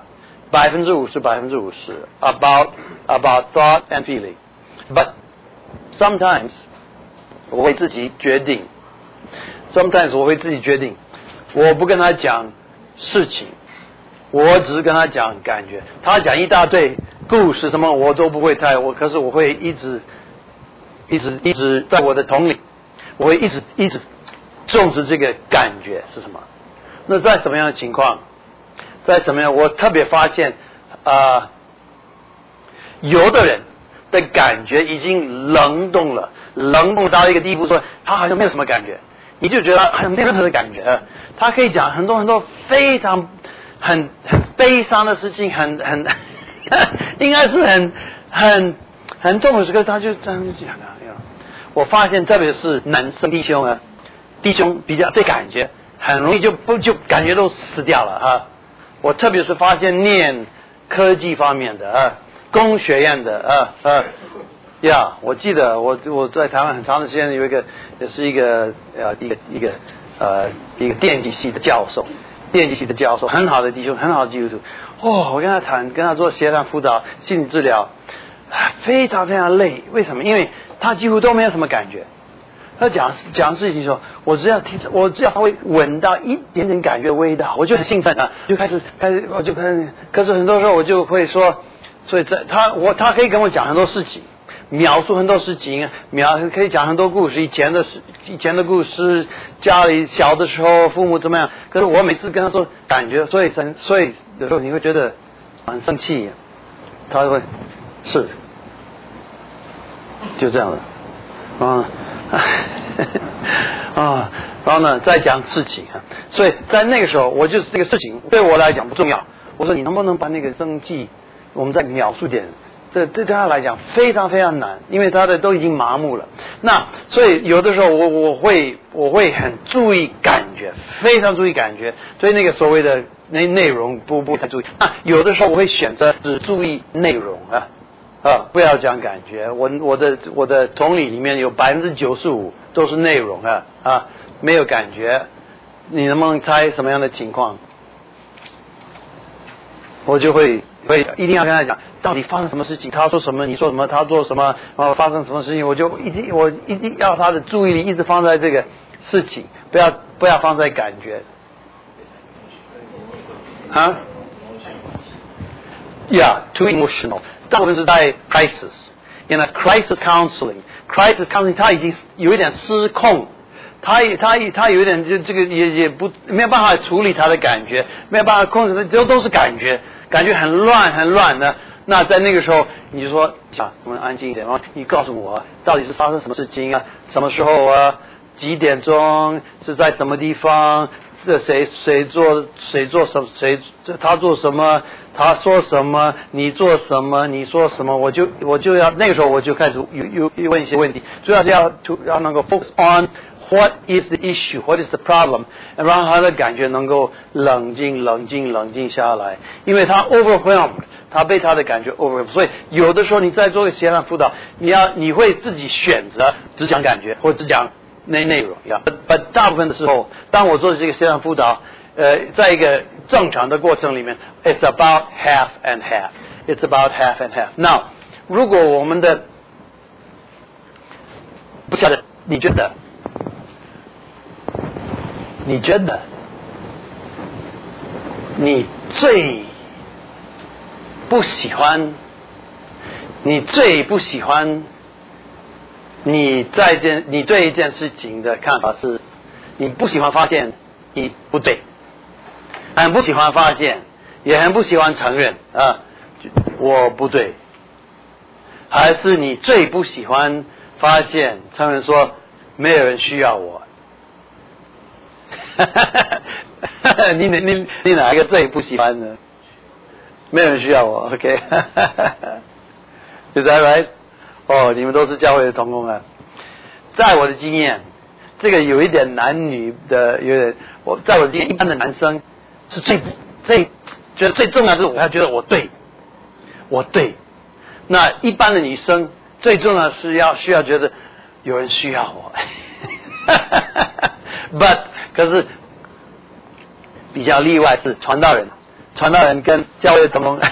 百分之五十，百分之五十 about about thought and feeling. But sometimes 我会自己决定 ，sometimes 我会自己决定，我不跟他讲事情，我只是跟他讲感觉。他讲一大堆故事什么我都不会太，我可是我会一直一直一直在我的统领，我会一直一直重视这个感觉是什么。那在什么样的情况？在什么样？我特别发现，啊、呃，有的人的感觉已经冷冻了，冷冻到一个地步，说他好像没有什么感觉，你就觉得好像没有任何的感觉。他可以讲很多很多非常很很悲伤的事情，很很应该是很很很重的时刻，他就这样讲啊。我发现特别是男生弟兄啊，弟兄比较这感觉很容易就不就感觉都死掉了啊。我特别是发现念科技方面的啊，工学院的啊啊呀， yeah, 我记得我我在台湾很长的时间有一个也是一个呃一个一个呃一个电机系的教授，电机系的教授很好的弟兄，很好的基督徒。哦，我跟他谈，跟他做协谈辅导、心理治疗，非常非常累。为什么？因为他几乎都没有什么感觉。他讲讲事情的时候，我只要听，我只要稍微闻到一点点感觉味道，我就很兴奋啊，就开始开始，我就开始。可是很多时候我就会说，所以在他我他可以跟我讲很多事情，描述很多事情，描可以讲很多故事，以前的事，以前的故事，家里小的时候父母怎么样。可是我每次跟他说感觉，所以所以有时候你会觉得很生气，他会是就这样的，嗯。啊，然后呢，再讲事情啊，所以在那个时候，我就是这个事情对我来讲不重要。我说你能不能把那个生气，我们再描述点，这这对他来讲非常非常难，因为他的都已经麻木了。那所以有的时候我我会我会很注意感觉，非常注意感觉，所以那个所谓的那内容不不太注意。那有的时候我会选择只注意内容啊。啊，不要讲感觉。我我的我的同理里面有百分之九十五都是内容啊啊，没有感觉。你能不能猜什么样的情况？我就会会一定要跟他讲，到底发生什么事情？他说什么？你说什么？他做什么？然后发生什么事情？我就一定我一定要他的注意力一直放在这个事情，不要不要放在感觉。啊 ？Yeah, too emotional. 大部分是在 crisis, in a crisis counseling, crisis counseling 他已经有一点失控，他他他有一点就这个也也不没有办法处理他的感觉，没有办法控制，这都是感觉，感觉很乱很乱的。那在那个时候你就说啊，我们安静一点，然后你告诉我到底是发生什么事情啊，什么时候啊，几点钟，是在什么地方，这谁谁做谁做什么，谁他做什么，他说什么，你做什么，你说什么，我就我就要那个时候我就开始有有问一些问题，主要是要要能够 focus on what is the issue, what is the problem， 让他的感觉能够冷静冷静冷静下来，因为他 overwhelmed， 他被他的感觉 overwhelmed， 所以有的时候你在做协谈辅导，你要你会自己选择只讲感觉或只讲内内容呀，但大部分的时候，当我做这个协谈辅导，呃，在一个正常的过程里面 ，it's about half and half. It's about half and half. Now， 如果我们的不晓得，你觉得？你觉得？你最不喜欢？你最不喜欢？你在件你对一件事情的看法是，你不喜欢发现你不对，很不喜欢发现，也很不喜欢承认啊，我不对，还是你最不喜欢发现承认说没有人需要我？你你你你哪一个最不喜欢呢？没有人需要我 ，OK？ Is that right？哦，你们都是教会的同工啊。在我的经验，这个有一点男女的，有点我在我的经验，一般的男生是最最觉得最重要的是我要觉得我对，我对。那一般的女生最重要的是要需要觉得有人需要我。But 可是比较例外是传道人， 传道人跟教会同工。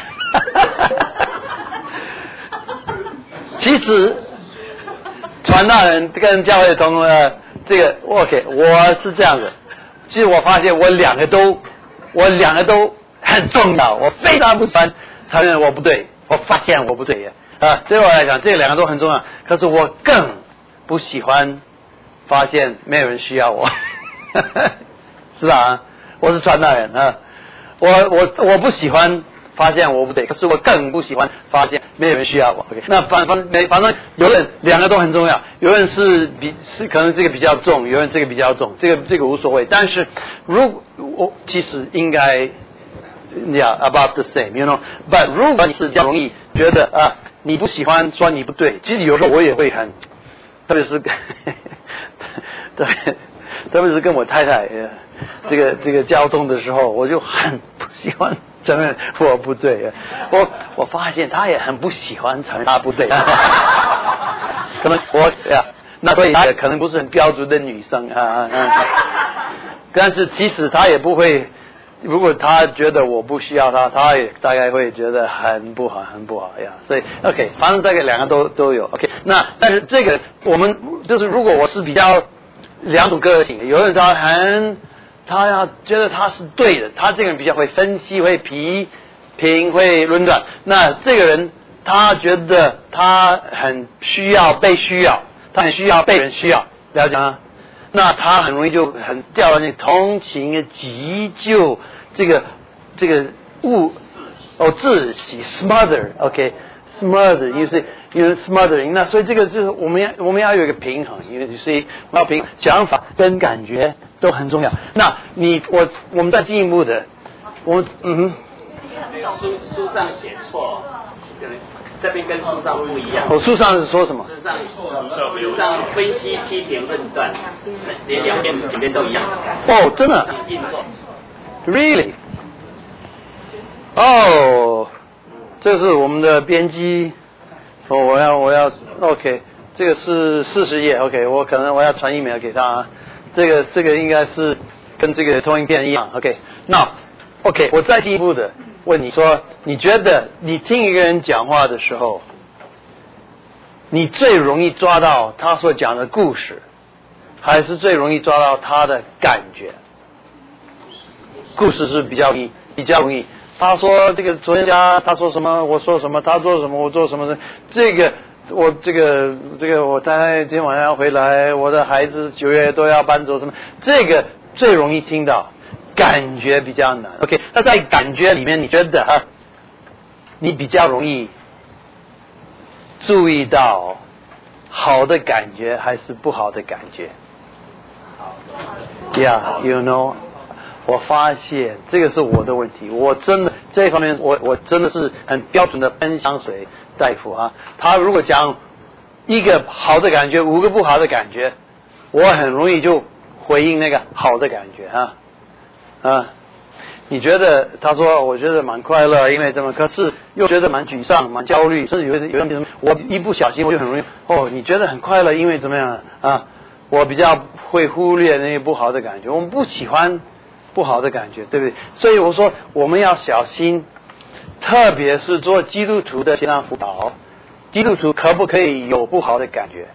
其实传道人跟教会同工的这个 OK， 我是这样子。其实我发现我两个都，我两个都很重要。我非常不喜欢承认我不对，我发现我不对啊。对我来讲，这两个都很重要。可是我更不喜欢发现没有人需要我，是吧？我是传道人啊，我我我不喜欢发现我不对，可是我更不喜欢发现没有人需要我。OK， 那反反反正有人两个都很重要，有人是比是可能这个比较重，有人这个比较重，这个这个无所谓。但是如我其实应该 ，yeah about the same，you know。But 如果你是比较容易觉得啊，你不喜欢说你不对，其实有时候我也会很，特别是对，特别是跟我太太这个这个交通的时候，我就很不喜欢承认我不对。我我发现她也很不喜欢承认她不对。可能我呀，那所以她也可能不是很标准的女生啊啊。但是其实她也不会，如果她觉得我不需要她，她也大概会觉得很不好，很不好呀。所以 OK， 反正大概两个都都有 OK。那但是这个我们就是如果我是比较两种个性，有人他很。他要觉得他是对的，他这个人比较会分析，会批评，会论断。那这个人他觉得他很需要被需要，他很需要被人需要，了解吗？那他很容易就很掉到那同情、急救这个这个误哦窒息 smother OK smother 因为是因为 smothering， 那所以这个就是我们要我们要有一个平衡，因为所以我要平想法跟感觉都很重要。那你我我们再进一步的，我嗯哼， 书书上写错，这边跟书上不一样。 我、哦、书上是说什么？ 书上书上分析、批评、论断，连两边两边都一样。 哦，真的？ 印错 ？Really？ 哦，这是我们的编辑。哦，我要我要 OK， 这个是四十页 OK， 我可能我要传 email 给他。这个这个应该是跟这个投影片一样 OK。那 OK， 我再进一步的问你说，你觉得你听一个人讲话的时候，你最容易抓到他所讲的故事，还是最容易抓到他的感觉？故事是比较容易比较容易。他说这个昨天家他说什么我说什么他做什么我做什么，这个我这个这个我太太今天晚上要回来，我的孩子九月都要搬走什么，这个最容易听到，感觉比较难 OK。 那在感觉里面你觉得啊，你比较容易注意到好的感觉还是不好的感觉？ Yeah you know，我发现这个是我的问题，我真的这方面我我真的是很标准的喷香水大夫啊。他如果讲一个好的感觉，五个不好的感觉，我很容易就回应那个好的感觉啊啊。你觉得他说我觉得蛮快乐，因为怎么，可是又觉得蛮沮丧、蛮焦虑，甚至有有人什么，我一不小心我就很容易哦，你觉得很快乐，因为怎么样啊？我比较会忽略那些不好的感觉，我们不喜欢不好的感觉，对不对？所以我说我们要小心，特别是做基督徒的心灵辅导，基督徒可不可以有不好的感觉？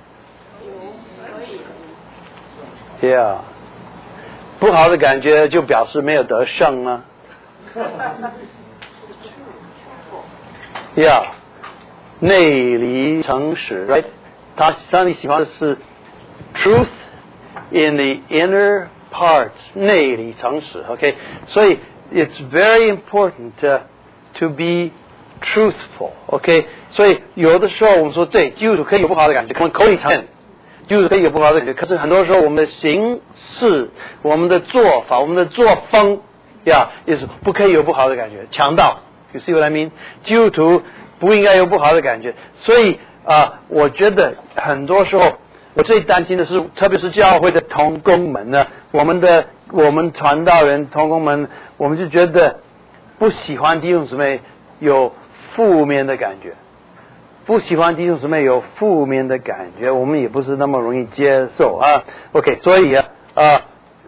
可以。Yeah， 不好的感觉就表示没有得胜啊。Yeah， 内里诚实 ，right？ 他上帝喜欢的是 truth in the inner parts， 内里诚实 ，OK？ 所以 it's very important to, to be truthful，OK？ 所以有的时候我们说对，基督徒可以有不好的感觉，我们口里承认，基督徒可以有不好的感觉，可是很多时候我们的行事、我们的做法、我们的作风，呀，也是不可以有不好的感觉。强盗 ，you see what I mean？ 基督徒不应该有不好的感觉，所以啊、呃，我觉得很多时候。我最担心的是，特别是教会的同工们呢，我们的我们传道人同工们，我们就觉得不喜欢弟兄姊妹有负面的感觉，不喜欢弟兄姊妹有负面的感觉，我们也不是那么容易接受啊。OK， 所以啊，呃，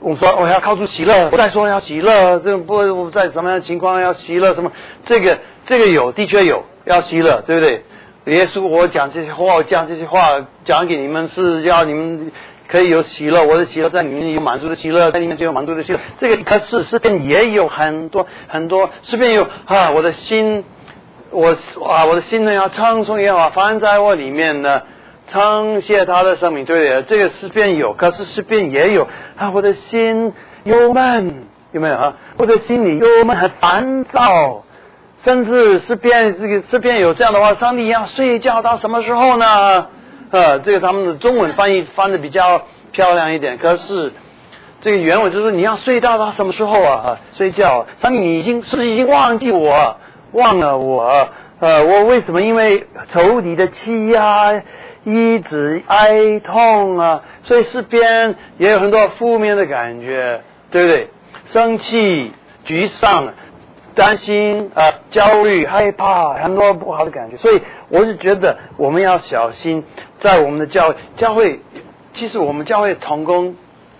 我们说我要靠住喜乐，我再说要喜乐，这不我在什么样的情况要喜乐什么？这个这个有，的确有要喜乐，对不对？耶稣我讲这些话，我讲这些话讲给你们是要你们可以有喜乐，我的喜乐在你们有满足的喜乐，在你们就有满足的喜乐。这个可是诗篇也有很多很多，诗篇有啊，我的心，我啊我的心呢要称颂耶和华，凡在我里面呢称谢他的生命，对不对？这个诗篇有，可是诗篇也有啊，我的心忧闷，有没有啊？我的心里忧闷很烦躁。甚至诗篇这个诗篇有这样的话，上帝要睡觉到什么时候呢？呃，这个他们的中文翻译翻的比较漂亮一点，可是这个原文就是你要睡到到什么时候啊？睡觉，上帝你已经是不是已经忘记我，忘了我？呃，我为什么？因为仇敌的欺压，一直哀痛啊，所以诗篇也有很多负面的感觉，对不对？生气、沮丧。担心啊、呃，焦虑、害怕，很多不好的感觉，所以我就觉得我们要小心，在我们的教会，教会其实我们教会同工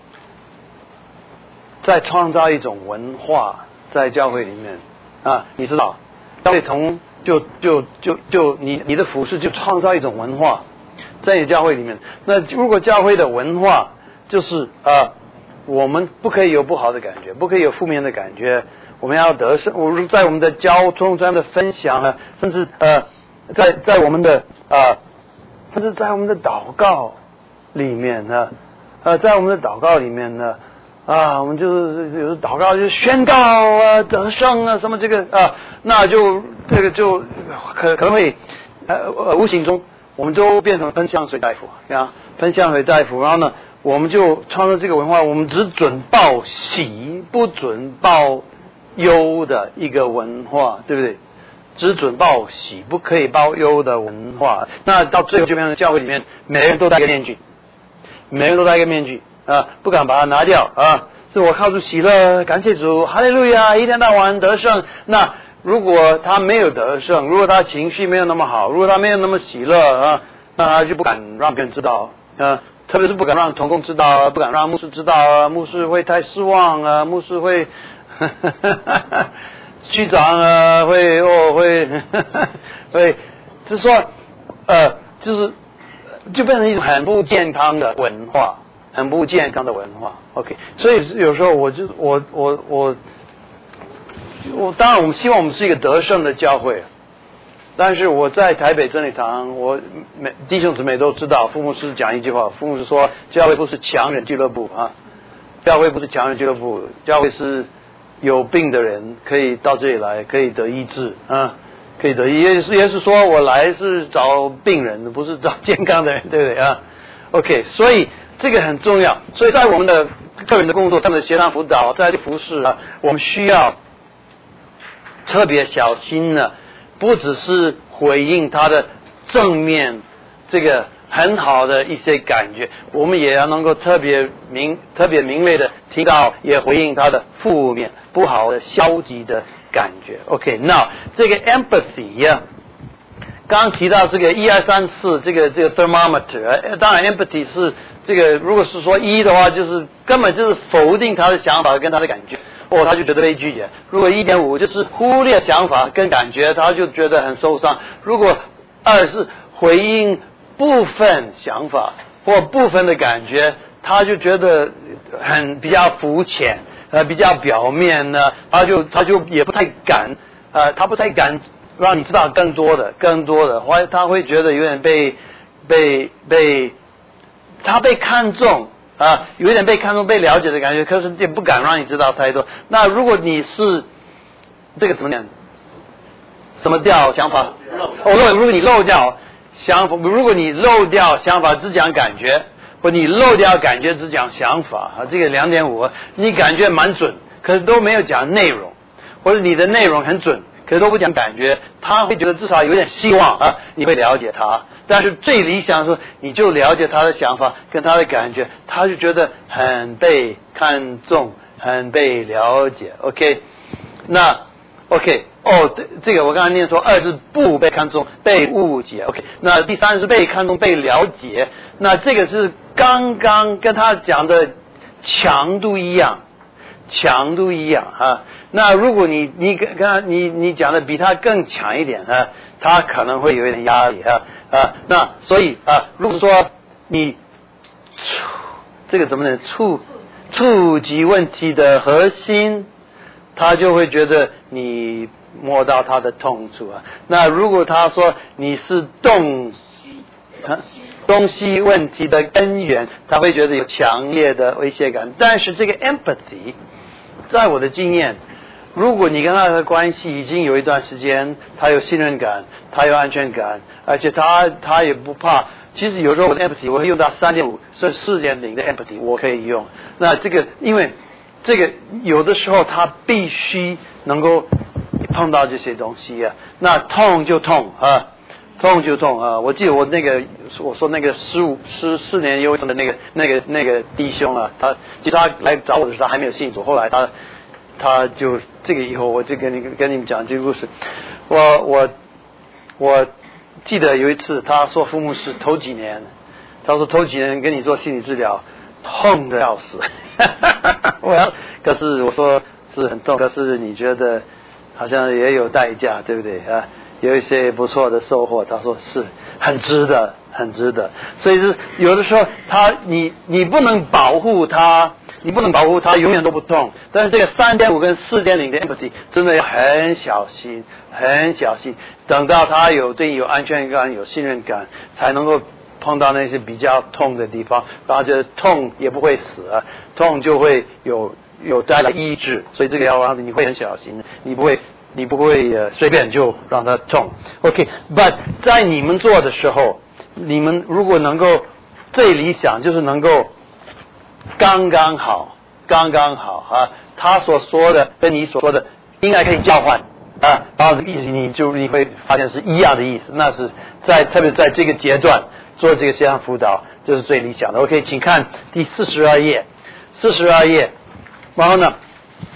在创造一种文化，在教会里面啊，你知道，教会同就就就就你你的服事就创造一种文化，在你教会里面。那如果教会的文化就是啊，我们不可以有不好的感觉，不可以有负面的感觉。我们要得胜，我在我们的交通、这样的分享呢，甚至呃，在在我们的啊、呃，甚至在我们的祷告里面呢，呃，在我们的祷告里面呢，啊，我们就是有祷告就宣告啊得胜啊什么这个啊，那就这个就可可能会呃无形中我们都变成喷香水大夫啊，喷香水大夫，然后呢，我们就创造这个文化，我们只准报喜，不准报忧的一个文化，对不对？只准报喜，不可以报忧的文化。那到最后就变成教会里面，每个人都戴一个面具，每个人都戴一个面具啊，不敢把它拿掉啊。是我靠住喜乐，感谢主，哈利路亚，一天到晚得胜。那如果他没有得胜，如果他情绪没有那么好，如果他没有那么喜乐啊，那他就不敢让别人知道啊。特别是不敢让同工知道，不敢让牧师知道啊，牧师会太失望啊，牧师会。区长啊，会哦会会，就是说呃，就是就变成一种很不健康的文化，很不健康的文化。OK， 所以有时候我就我我我我，当然我们希望我们是一个得胜的教会，但是我在台北真理堂，我每弟兄姊妹都知道，父牧师讲一句话，父牧师说，教会不是强人俱乐部啊，教会不是强人俱乐部，教会是。有病的人可以到这里来，可以得医治啊，可以得医。也是也是说我来是找病人，不是找健康的人，对不对啊 ？OK， 所以这个很重要。所以在我们的个人的工作，在我们的协谈辅导，在服事啊，我们需要特别小心呢，不只是回应他的正面这个很好的一些感觉，我们也要能够特别明特别明锐的提到，也回应他的负面不好的消极的感觉。 OK， 那这个 empathy 呀、啊，刚提到这个一二三四这个这个 thermometer， 呃、当然 empathy 是这个如果是说一的话，就是根本就是否定他的想法跟他的感觉，哦，他就觉得被拒绝。如果一点五就是忽略想法跟感觉，他就觉得很受伤。如果二是回应部分想法或部分的感觉，他就觉得很比较肤浅，呃，比较表面呢，他就他就也不太敢，呃，他不太敢让你知道更多的、更多的，或他会觉得有点被被被他被看中啊，有点被看中、被了解的感觉，可是也不敢让你知道太多。那如果你是这个怎么讲？什么掉想法？哦，如果你漏掉。想法，如果你漏掉想法只讲感觉，或你漏掉感觉只讲想法啊，这个 两点五 你感觉蛮准，可是都没有讲内容，或者你的内容很准，可是都不讲感觉，他会觉得至少有点希望啊，你会了解他。但是最理想的说，你就了解他的想法跟他的感觉，他就觉得很被看重，很被了解。 OK， 那 OK， 哦，这个我刚才念说，二是不被看中，被误解。OK， 那第三是被看中，被了解。那这个是刚刚跟他讲的强度一样，强度一样哈。那如果你你刚刚你你讲的比他更强一点啊，他可能会有一点压力啊啊。那所以啊，如果说你这个怎么能触触及问题的核心，他就会觉得你摸到他的痛处啊。那如果他说你是洞啊东西问题的根源，他会觉得有强烈的威胁感。但是这个 empathy， 在我的经验，如果你跟他的关系已经有一段时间，他有信任感，他有安全感，而且他他也不怕。其实有时候我的 empathy 我会用到三点五甚至四点零的 empathy 我可以用。那这个因为这个有的时候他必须能够碰到这些东西啊，那痛就痛啊。痛就痛啊！我记得我那个我说那个十五十四年忧郁症的那个那个那个弟兄啊，他其实他来找我的时候他还没有信主，后来他他就这个以后我就跟你跟你们讲这个故事。我我我记得有一次他说父母是头几年，他说头几年跟你做心理治疗，痛的要死。我要可是我说是很痛，可是你觉得好像也有代价，对不对啊？有一些不错的收获，他说是很值得，很值得。所以是有的时候他你你不能保护他，你不能保护他永远都不痛。但是这个三点五跟四点零的 empathy 真的要很小心，很小心。等到他有对你有安全感、有信任感，才能够碰到那些比较痛的地方，然后觉得痛也不会死啊，痛就会有有带来医治。所以这个要让你会很小心，你不会。你不会呃随便就让它痛 ，OK？But 在你们做的时候，你们如果能够最理想就是能够刚刚好，刚刚好啊，他所说的跟你所说的应该可以交换啊，然后意思你就你会发现是一样的意思，那是在特别在这个阶段做这个线上辅导就是最理想的。OK， 请看第四十二页，四十二页，然后呢？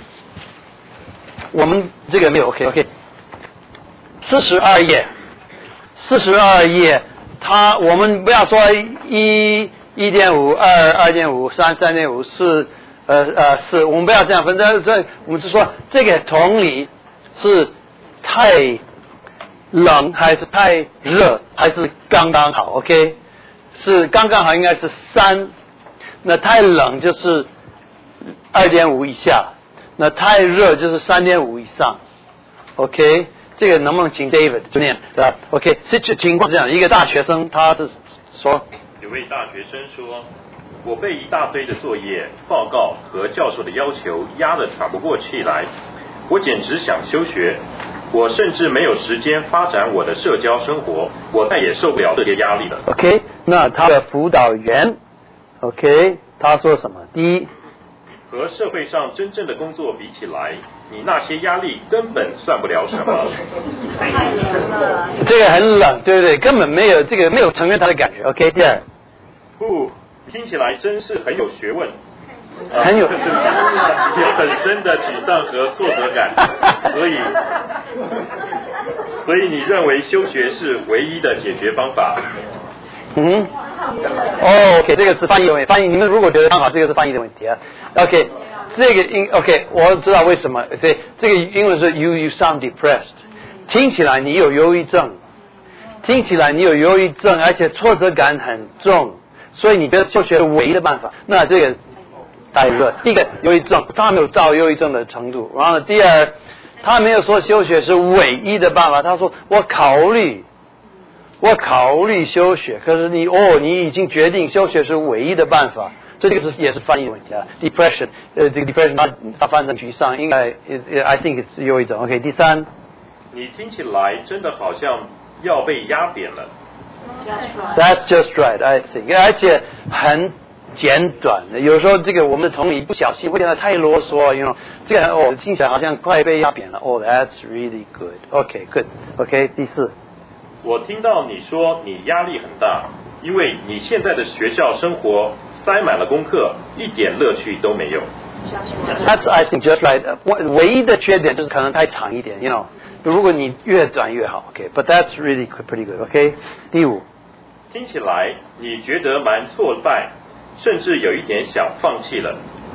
我们这个没有 OK OK， 四十二页，四十二页，它我们不要说一一点五、二二点五、三三点五、四呃呃四，我们不要这样分。这这我们是说这个同理是太冷还是太热，还是刚刚好 OK？ 是刚刚好应该是三，那太冷就是二点五以下。那太热就是三点五以上 ，OK， 这个能不能请 David 就念对吧 ？OK， 是情况是这样，一个大学生他是说， 有位大学生说，我被一大堆的作业、报告和教授的要求压得喘不过气来，我简直想休学，我甚至没有时间发展我的社交生活，我再也受不了这些压力了。 OK， 那他的辅导员 ，OK， 他说什么？第一。 和社会上真正的工作比起来，你那些压力根本算不了什么。 太冷了。 这个很冷，对不对？根本没有这个没有承认他的感觉。OK， 第二。 不，听起来真是很有学问。 很有。 有很深的沮丧和挫折感，所以，所以你认为休学是唯一的解决方法？ 嗯。哦 ，OK， 这个是翻译的问题。翻译，你们如果觉得刚好，这个是翻译的问题啊。OK， 这个英 OK， 我知道为什么。对，这个英文是 you you sound depressed， 听起来你有忧郁症，听起来你有忧郁症，而且挫折感很重，所以你觉得休学是唯一的办法。那这个太热。第一个忧郁症，他没有到忧郁症的程度。然后第二，他没有说休学是唯一的办法，他说我考虑。我考虑休学，可是你哦，你已经决定休学是唯一的办法，所以这个是也是翻译问题啊。Depression， 呃，这个 depression 它它翻成沮丧，应该 I think 是忧郁症。OK， 第三， 你听起来真的好像要被压扁了。 That's just right, I think， 而且很简短的。有时候这个我们的同理不小心会变得太啰嗦 ，you know， 这个哦听起来好像快被压扁了。Oh, that's really good. OK, good. OK， 第四。 我听到你说你压力很大，因为你现在的学校生活塞满了功课，一点乐趣都没有。 That's I think just right. 唯一的缺点就是可能太长一点 ，you know。如果你越短越好 ，OK。But that's really pretty good. OK。第五， 听起来你觉得蛮挫败，甚至有一点想放弃了。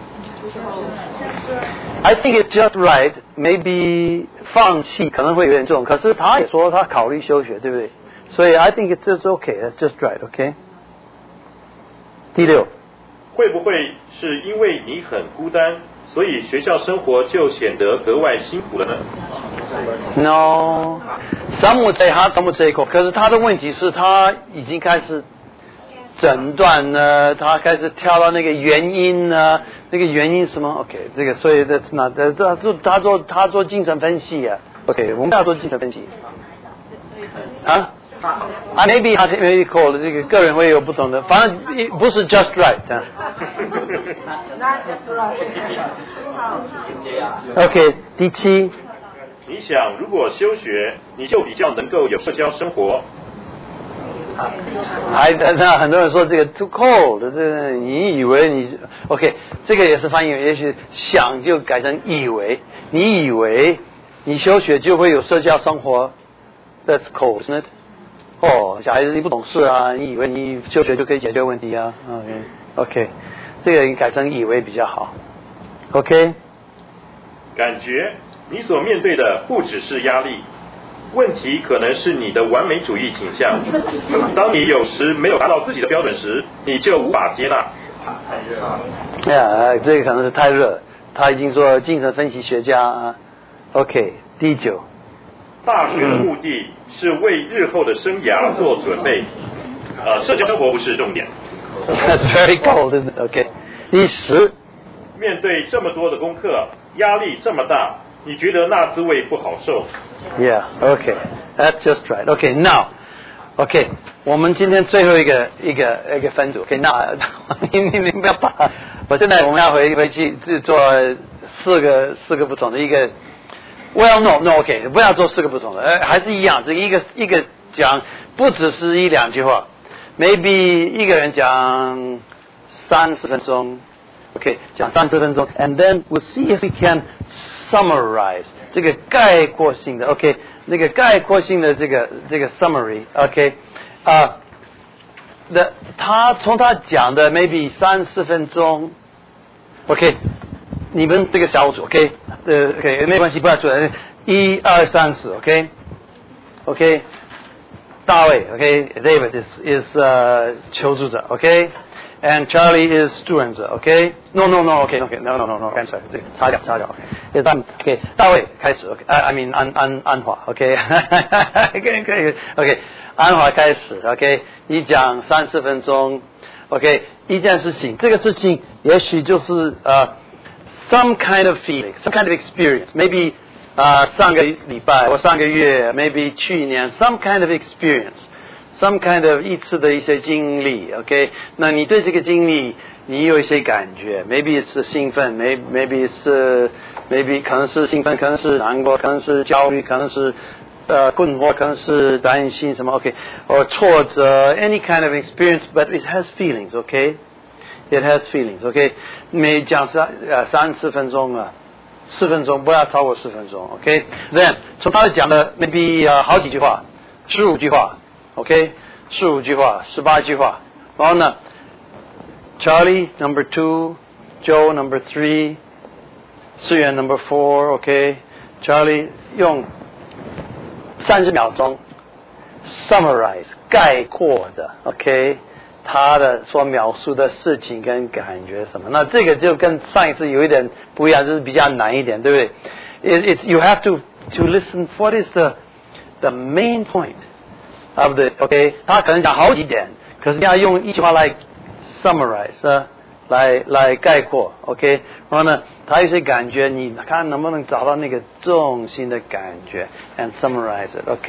I think it's just right. Maybe 放弃可能会有点重，可是他也说他考虑休学，对不对？所以 I think it's just okay. That's just right. Okay. 第六， 会不会是因为你很孤单，所以学校生活就显得格外辛苦了呢 ？No. Some would say hard, some would say cold. 可是他的问题是他已经开始诊断呢，他开始跳到那个原因呢，那个原因什么 ？OK， 这个所以 that's not 他做他做他做精神分析啊。OK， 我们要做精神分析。啊？啊 ，maybe 他 maybe cold， 这个个人会有不同的，反正不是 just right 啊。OK， 第七。 你想，如果休学，你就比较能够有社交生活。 还那很多人说这个 too cold， 这个你以为你 OK， 这个也是翻译，也许想就改成以为，你以为你休学就会有社交生活 ，that's cold， isn't it？ 哦，小孩子你不懂事啊，你以为你休学就可以解决问题啊 ？OK OK， 这个改成以为比较好 ，OK。 感觉你所面对的不只是压力。问题可能是你的完美主义倾向。当你有时没有达到自己的标准时，你就无法接纳。 太热了。 呀，这个可能是太热。他已经做精神分析学家啊。OK， 第九。 大学的目的是为日后的生涯做准备。呃，社交生活不是重点。 That's very cold, isn't it? OK。第十。 面对这么多的功课，压力这么大。你觉得那滋味不好受 ？Yeah, okay, that's just right. Okay, now, okay, 我们今天最后一个一个一个分组。Okay, 那你你你不要把，我现在我们要回回去做四个四个不同的一个。Well, no, no, okay, 不要做四个不同的，呃，还是一样，这一个一个讲，不只是一两句话 ，maybe 一个人讲三十分钟。Okay, 讲三十分钟 ，and then we'll see if we can summarize 这个概括性的 ，OK， 那个概括性的这个这个 summary，OK， 啊，那他从他讲的 maybe 三十分钟 ，OK， 你们这个小组 ，OK， 呃 ，OK， 没关系，不要出来，一二三四 ，OK，OK， 大卫 ，OK，David is is 呃求助者 ，OK。And Charlie is 助人者 ，OK？ No, no, no, OK, OK, no, no, no, no, 刚才对，擦掉，擦掉 ，OK。咱们 OK， 大卫开始 ，OK， I mean 安安安华 ，OK， 可以可以 ，OK， 安华开始 ，OK， 你讲三十分钟 ，OK， 一件事情，这个事情也许就是呃、uh, some kind of feeling, some kind of experience, maybe 啊、uh, 上个礼拜或上个月 ，maybe 去年 some kind of experience。Some kind of 一次的一些经历 ，OK？ 那你对这个经历，你有一些感觉 ，maybe 是兴奋 ，maybe maybe 是 maybe 可能是兴奋，可能是难过，可能是焦虑，可能是呃困惑，可能是担心什么 ，OK？ 或挫折 ，any kind of experience，but it has feelings，OK？It has feelings，OK？ 每讲三呃三四分钟啊，四分钟不要超过四分钟 ，OK？Then 从他讲的 maybe 呃好几句话，十五句话。OK， 十五句话，十八句话，然后呢 ，Charlie number two， Joe number three， 思源 number four，OK，Charlie、okay? 用三十秒钟 summarize 概括的 ，OK， 他的所描述的事情跟感觉什么，那这个就跟上一次有一点不一样，就是比较难一点，对不对 ？It it you have to to listen. What is the the main point？啊不对 ，OK， 他可能讲好几点，可是你要用一句话来 summarize，、啊、来来概括 ，OK， 然后呢，他有些感觉，你看能不能找到那个重心的感觉 ，and summarize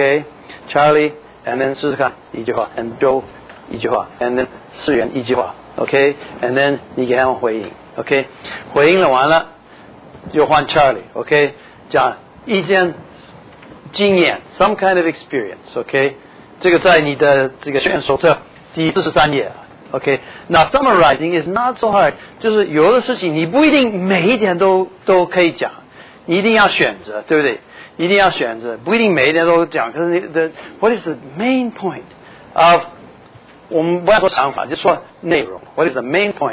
it，OK，Charlie，and、okay? then 试试看一句话 ，and Joe 一句话 ，and then 世源一句话 ，OK，and、okay? then 你给他们回应 ，OK， 回应了完了，就换 Charlie，OK，、okay? 讲一件经验 ，some kind of experience，OK。这个在你的这个学员手册第四十三页 ，OK。那 summarizing is not so hard， 就是有的事情你不一定每一点都都可以讲，你一定要选择，对不对？一定要选择，不一定每一点都讲。可是你的 what is the main point of 我们不要说想法，就说内容。What is the main point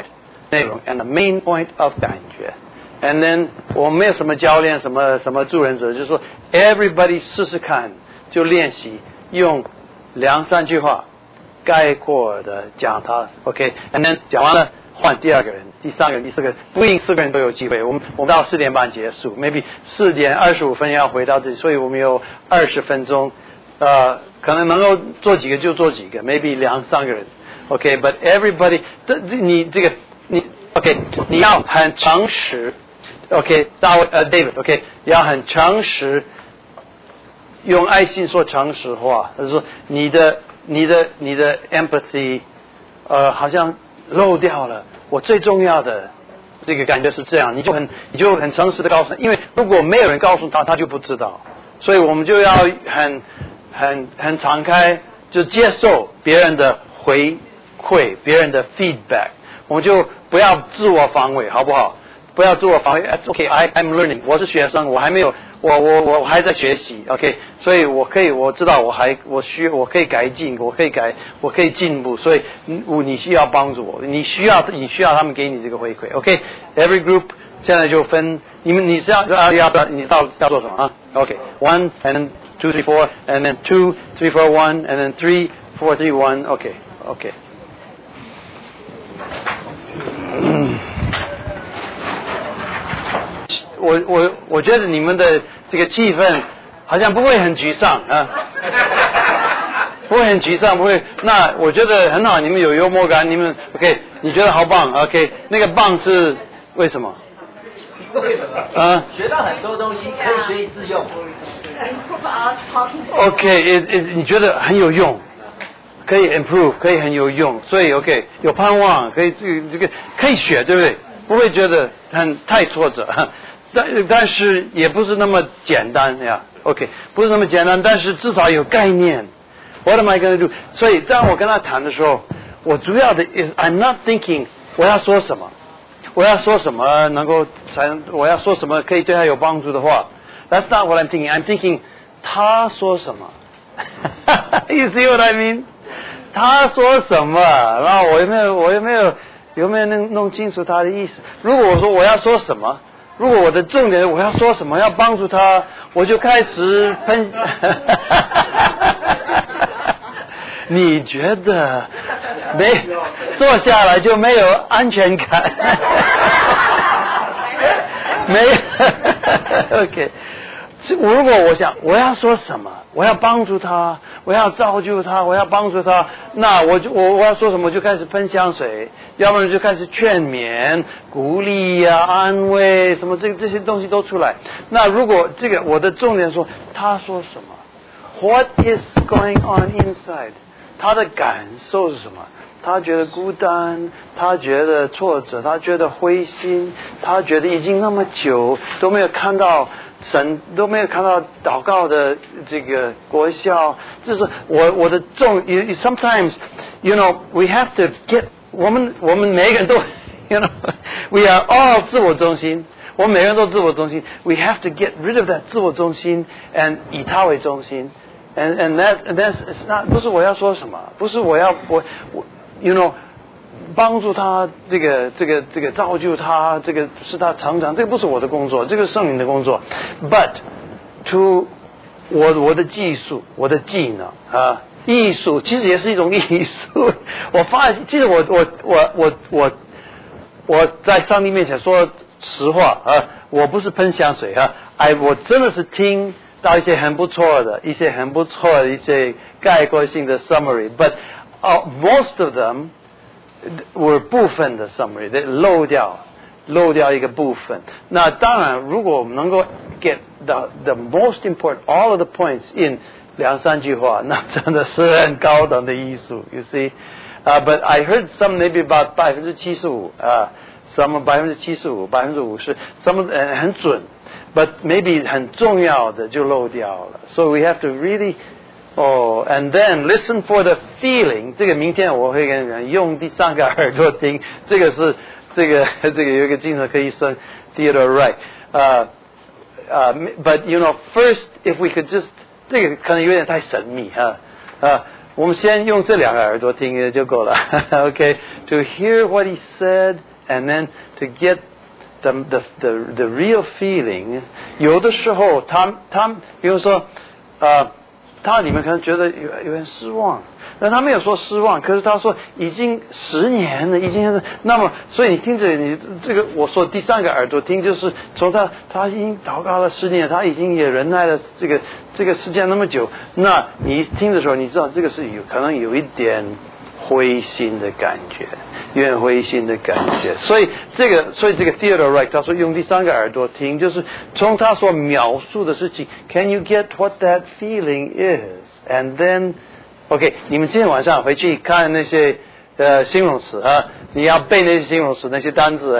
内容 and the main point of 感觉。And then 我们没有什么教练，什么什么助人者，就是说 everybody 试试看，就练习用两三句话概括的讲它 ，OK。And then 讲完了，换第二个人、第三个人、第四个人，不一定四个人都有机会。我们我们到四点半结束 ，maybe 四点二十五分要回到这里，所以我们有二十分钟，呃，可能能够做几个就做几个 ，maybe 两三个人 ，OK。But everybody， 这你这个你 OK， 你要很诚实。OK， 大卫呃 David，OK， 要很诚实，用爱心说诚实话。他说你的你的你的 empathy， 呃，好像漏掉了。我最重要的这个感觉是这样，你就很你就很诚实的告诉他，因为如果没有人告诉他，他就不知道。所以我们就要很很很敞开，就接受别人的回馈，别人的 feedback， 我们就不要自我防卫，好不好？不要自我防卫 ，OK，I I'm learning， 我是学生，我还没有，我我我还在学习 ，OK， 所以我可以，我知道我还我需我可以改进，我可以改，我可以进步，所以你你需要帮助我，你需要你需要他们给你这个回馈 ，OK，every group 现在就分，你们你这样要要你到要做什么啊 ？OK，one and then two three four and then two three four one and then three four three one OK OK。嗯。我我我觉得你们的这个气氛好像不会很沮丧啊，不会很沮丧，不会。那我觉得很好，你们有幽默感，你们 OK， 你觉得好棒 OK， 那个棒是为什么？ 为什么？啊，学到很多东西，可以随意自用。 OK， 你觉得很有用，可以 improve， 可以很有用，所以 OK 有盼望，可以这个这个可以学，对不对？不会觉得很太挫折。但但是也不是那么简单呀 ，OK， 不是那么简单，但是至少有概念。What am I going to do？ 所以当我跟他谈的时候，我主要的 is I'm not thinking 我要说什么，我要说什么能够才我要说什么可以对他有帮助的话。That's not what I'm thinking. I'm thinking 他说什么？You see what I mean？ 他说什么？然后我有没有我有没有有没有弄弄清楚他的意思？如果我说我要说什么？如果我的重点我要说什么要帮助他，我就开始喷。你觉得没坐下来就没有安全感？没有 OK。如果我想我要说什么，我要帮助他，我要造就他，我要帮助他，那我就我我要说什么，我就开始喷香水，要不然就开始劝勉、鼓励啊、安慰什么，这这些东西都出来。那如果这个我的重点说，他说什么 ？What is going on inside？ 他的感受是什么？他觉得孤单，他觉得挫折，他觉得灰心，他觉得已经那么久都没有看到。神都没有看到祷告的这个果效，这是我我的重。Sometimes, you know, we have to get 我们我们每个人都 ，you know, we are all 自我中心。我们每个人都自我中心。We have to get rid of that 自我中心 and 以他为中心。And and that and that's it's not 不是我要说什么，不是我要我我 you know。帮助他这个这个这个造就他，这个使他成长，这个不是我的工作，这个是圣灵的工作。But to 我我的技术，我的技能啊，艺术其实也是一种艺术。我发现，其实我我我我我我在上帝面前说实话啊，我不是喷香水啊，哎，我真的是听到一些很不错的，一些很不错的一些概括性的 summary，but uh, most of them were 部分的 summary， 漏掉漏掉一个部分。那当然，如果我们能够 get the the most important all of the points in 两三句话，那真的是很高等的艺术。You see， uh, but I heard some maybe about 百分之七十五啊 ，some 百分之七十五、百分之五十 ，some 呃很准 ，but maybe 很重要的就漏掉了。So we have to really Oh, and then listen for the feeling. 这个明天我会跟你讲，用第三个耳朵听。这个是这个这个有一个精神科医生 Theodore Wright. Uh, uh, but you know, first, if we could just 这个可能有点太神秘哈啊，我们先用这两个耳朵听就够了。Okay, to hear what he said and then to get the the the the real feeling。有的时候他他比如说呃。他你们可能觉得有有点失望，那他没有说失望，可是他说已经十年了，已经那么，所以你听着你这个我说第三个耳朵听，就是从他他已经祷告了十年，他已经也忍耐了这个这个时间那么久，那你听的时候，你知道这个是有可能有一点灰心的感觉，有点灰心的感觉，所以这个，所以这个 Theodore Reich 他说用第三个耳朵听，就是从他所描述的事情 ，Can you get what that feeling is? And then, OK， 你们今天晚上回去看那些呃形容词啊，你要背那些形容词那些单字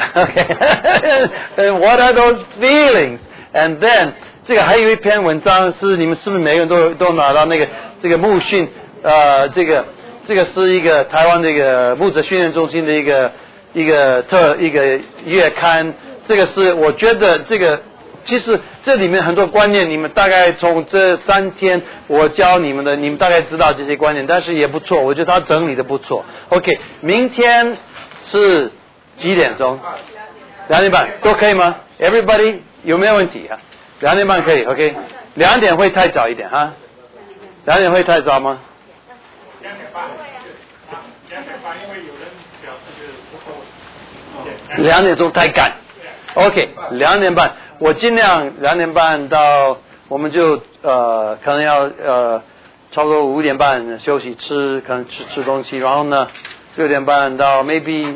，OK，and what are those feelings? And then 这个还有一篇文章是你们是不是每个人都都拿到那个这个牧训呃这个。这个是一个台湾这个牧者训练中心的一个一个特一个月刊，这个是我觉得这个其实这里面很多观念，你们大概从这三天我教你们的，你们大概知道这些观念，但是也不错，我觉得他整理的不错。OK， 明天是几点钟？两点半都可以吗 ？Everybody 有没有问题啊？两点半可以 ，OK。两点会太早一点哈？两点会太早吗？ 两点半，两点半，因为有人表示就是不够。 两点钟太赶 ，OK， 两点半，我尽量两点半到，我们就呃可能要呃差不多五点半休息吃，可能吃吃东西，然后呢六点半到 maybe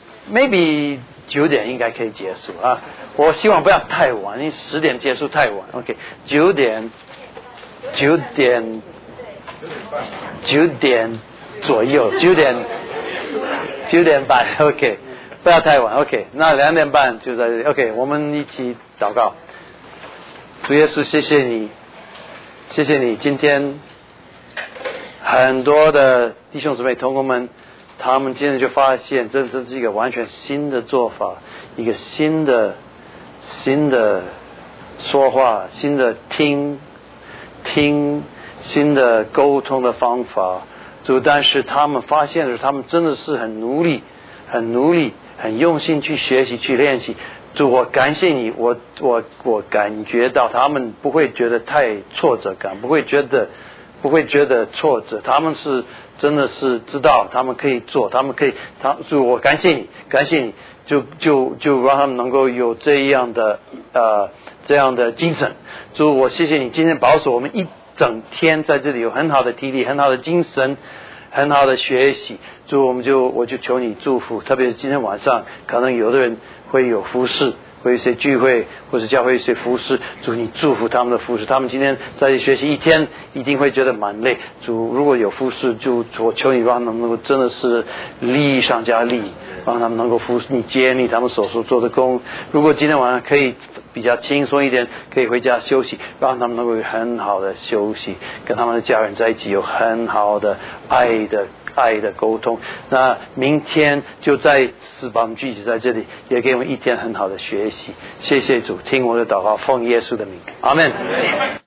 maybe 九点应该可以结束啊。我希望不要太晚，因为十点结束太晚 ，OK， 九点九点。九点左右，九点九点半 ，OK， 不要太晚 ，OK， 那两点半就在这里 ，OK， 我们一起祷告。主耶稣，谢谢你，谢谢你，今天很多的弟兄姊妹同工们，他们今天就发现，这这是一个完全新的做法，一个新的新的说话，新的听听。新的沟通的方法，主，但是他们发现的是，他们真的是很努力，很努力，很用心去学习、去练习。主，我感谢你，我我我感觉到他们不会觉得太挫折感，不会觉得不会觉得挫折，他们是真的是知道他们可以做，他们可以，他主，我感谢你，感谢你，就就就让他们能够有这样的呃这样的精神。主，我谢谢你，今天保守我们一。整天在这里有很好的体力，很好的精神，很好的学习。主，我们就我就求你祝福，特别是今天晚上，可能有的人会有服侍，会有一些聚会，或者教会一些服侍。主，你祝福他们的服侍，他们今天在这里学习一天，一定会觉得蛮累。主，如果有服侍，就我求你让他们能够真的是力上加力，让他们能够服侍你，接力他们所做的工。如果今天晚上可以比较轻松一点，可以回家休息，让他们能够有很好的休息，跟他们的家人在一起有很好的爱的爱的沟通。那明天就再次把我们聚集在这里，也给我们一天很好的学习。谢谢主，听我的祷告，奉耶稣的名，阿们。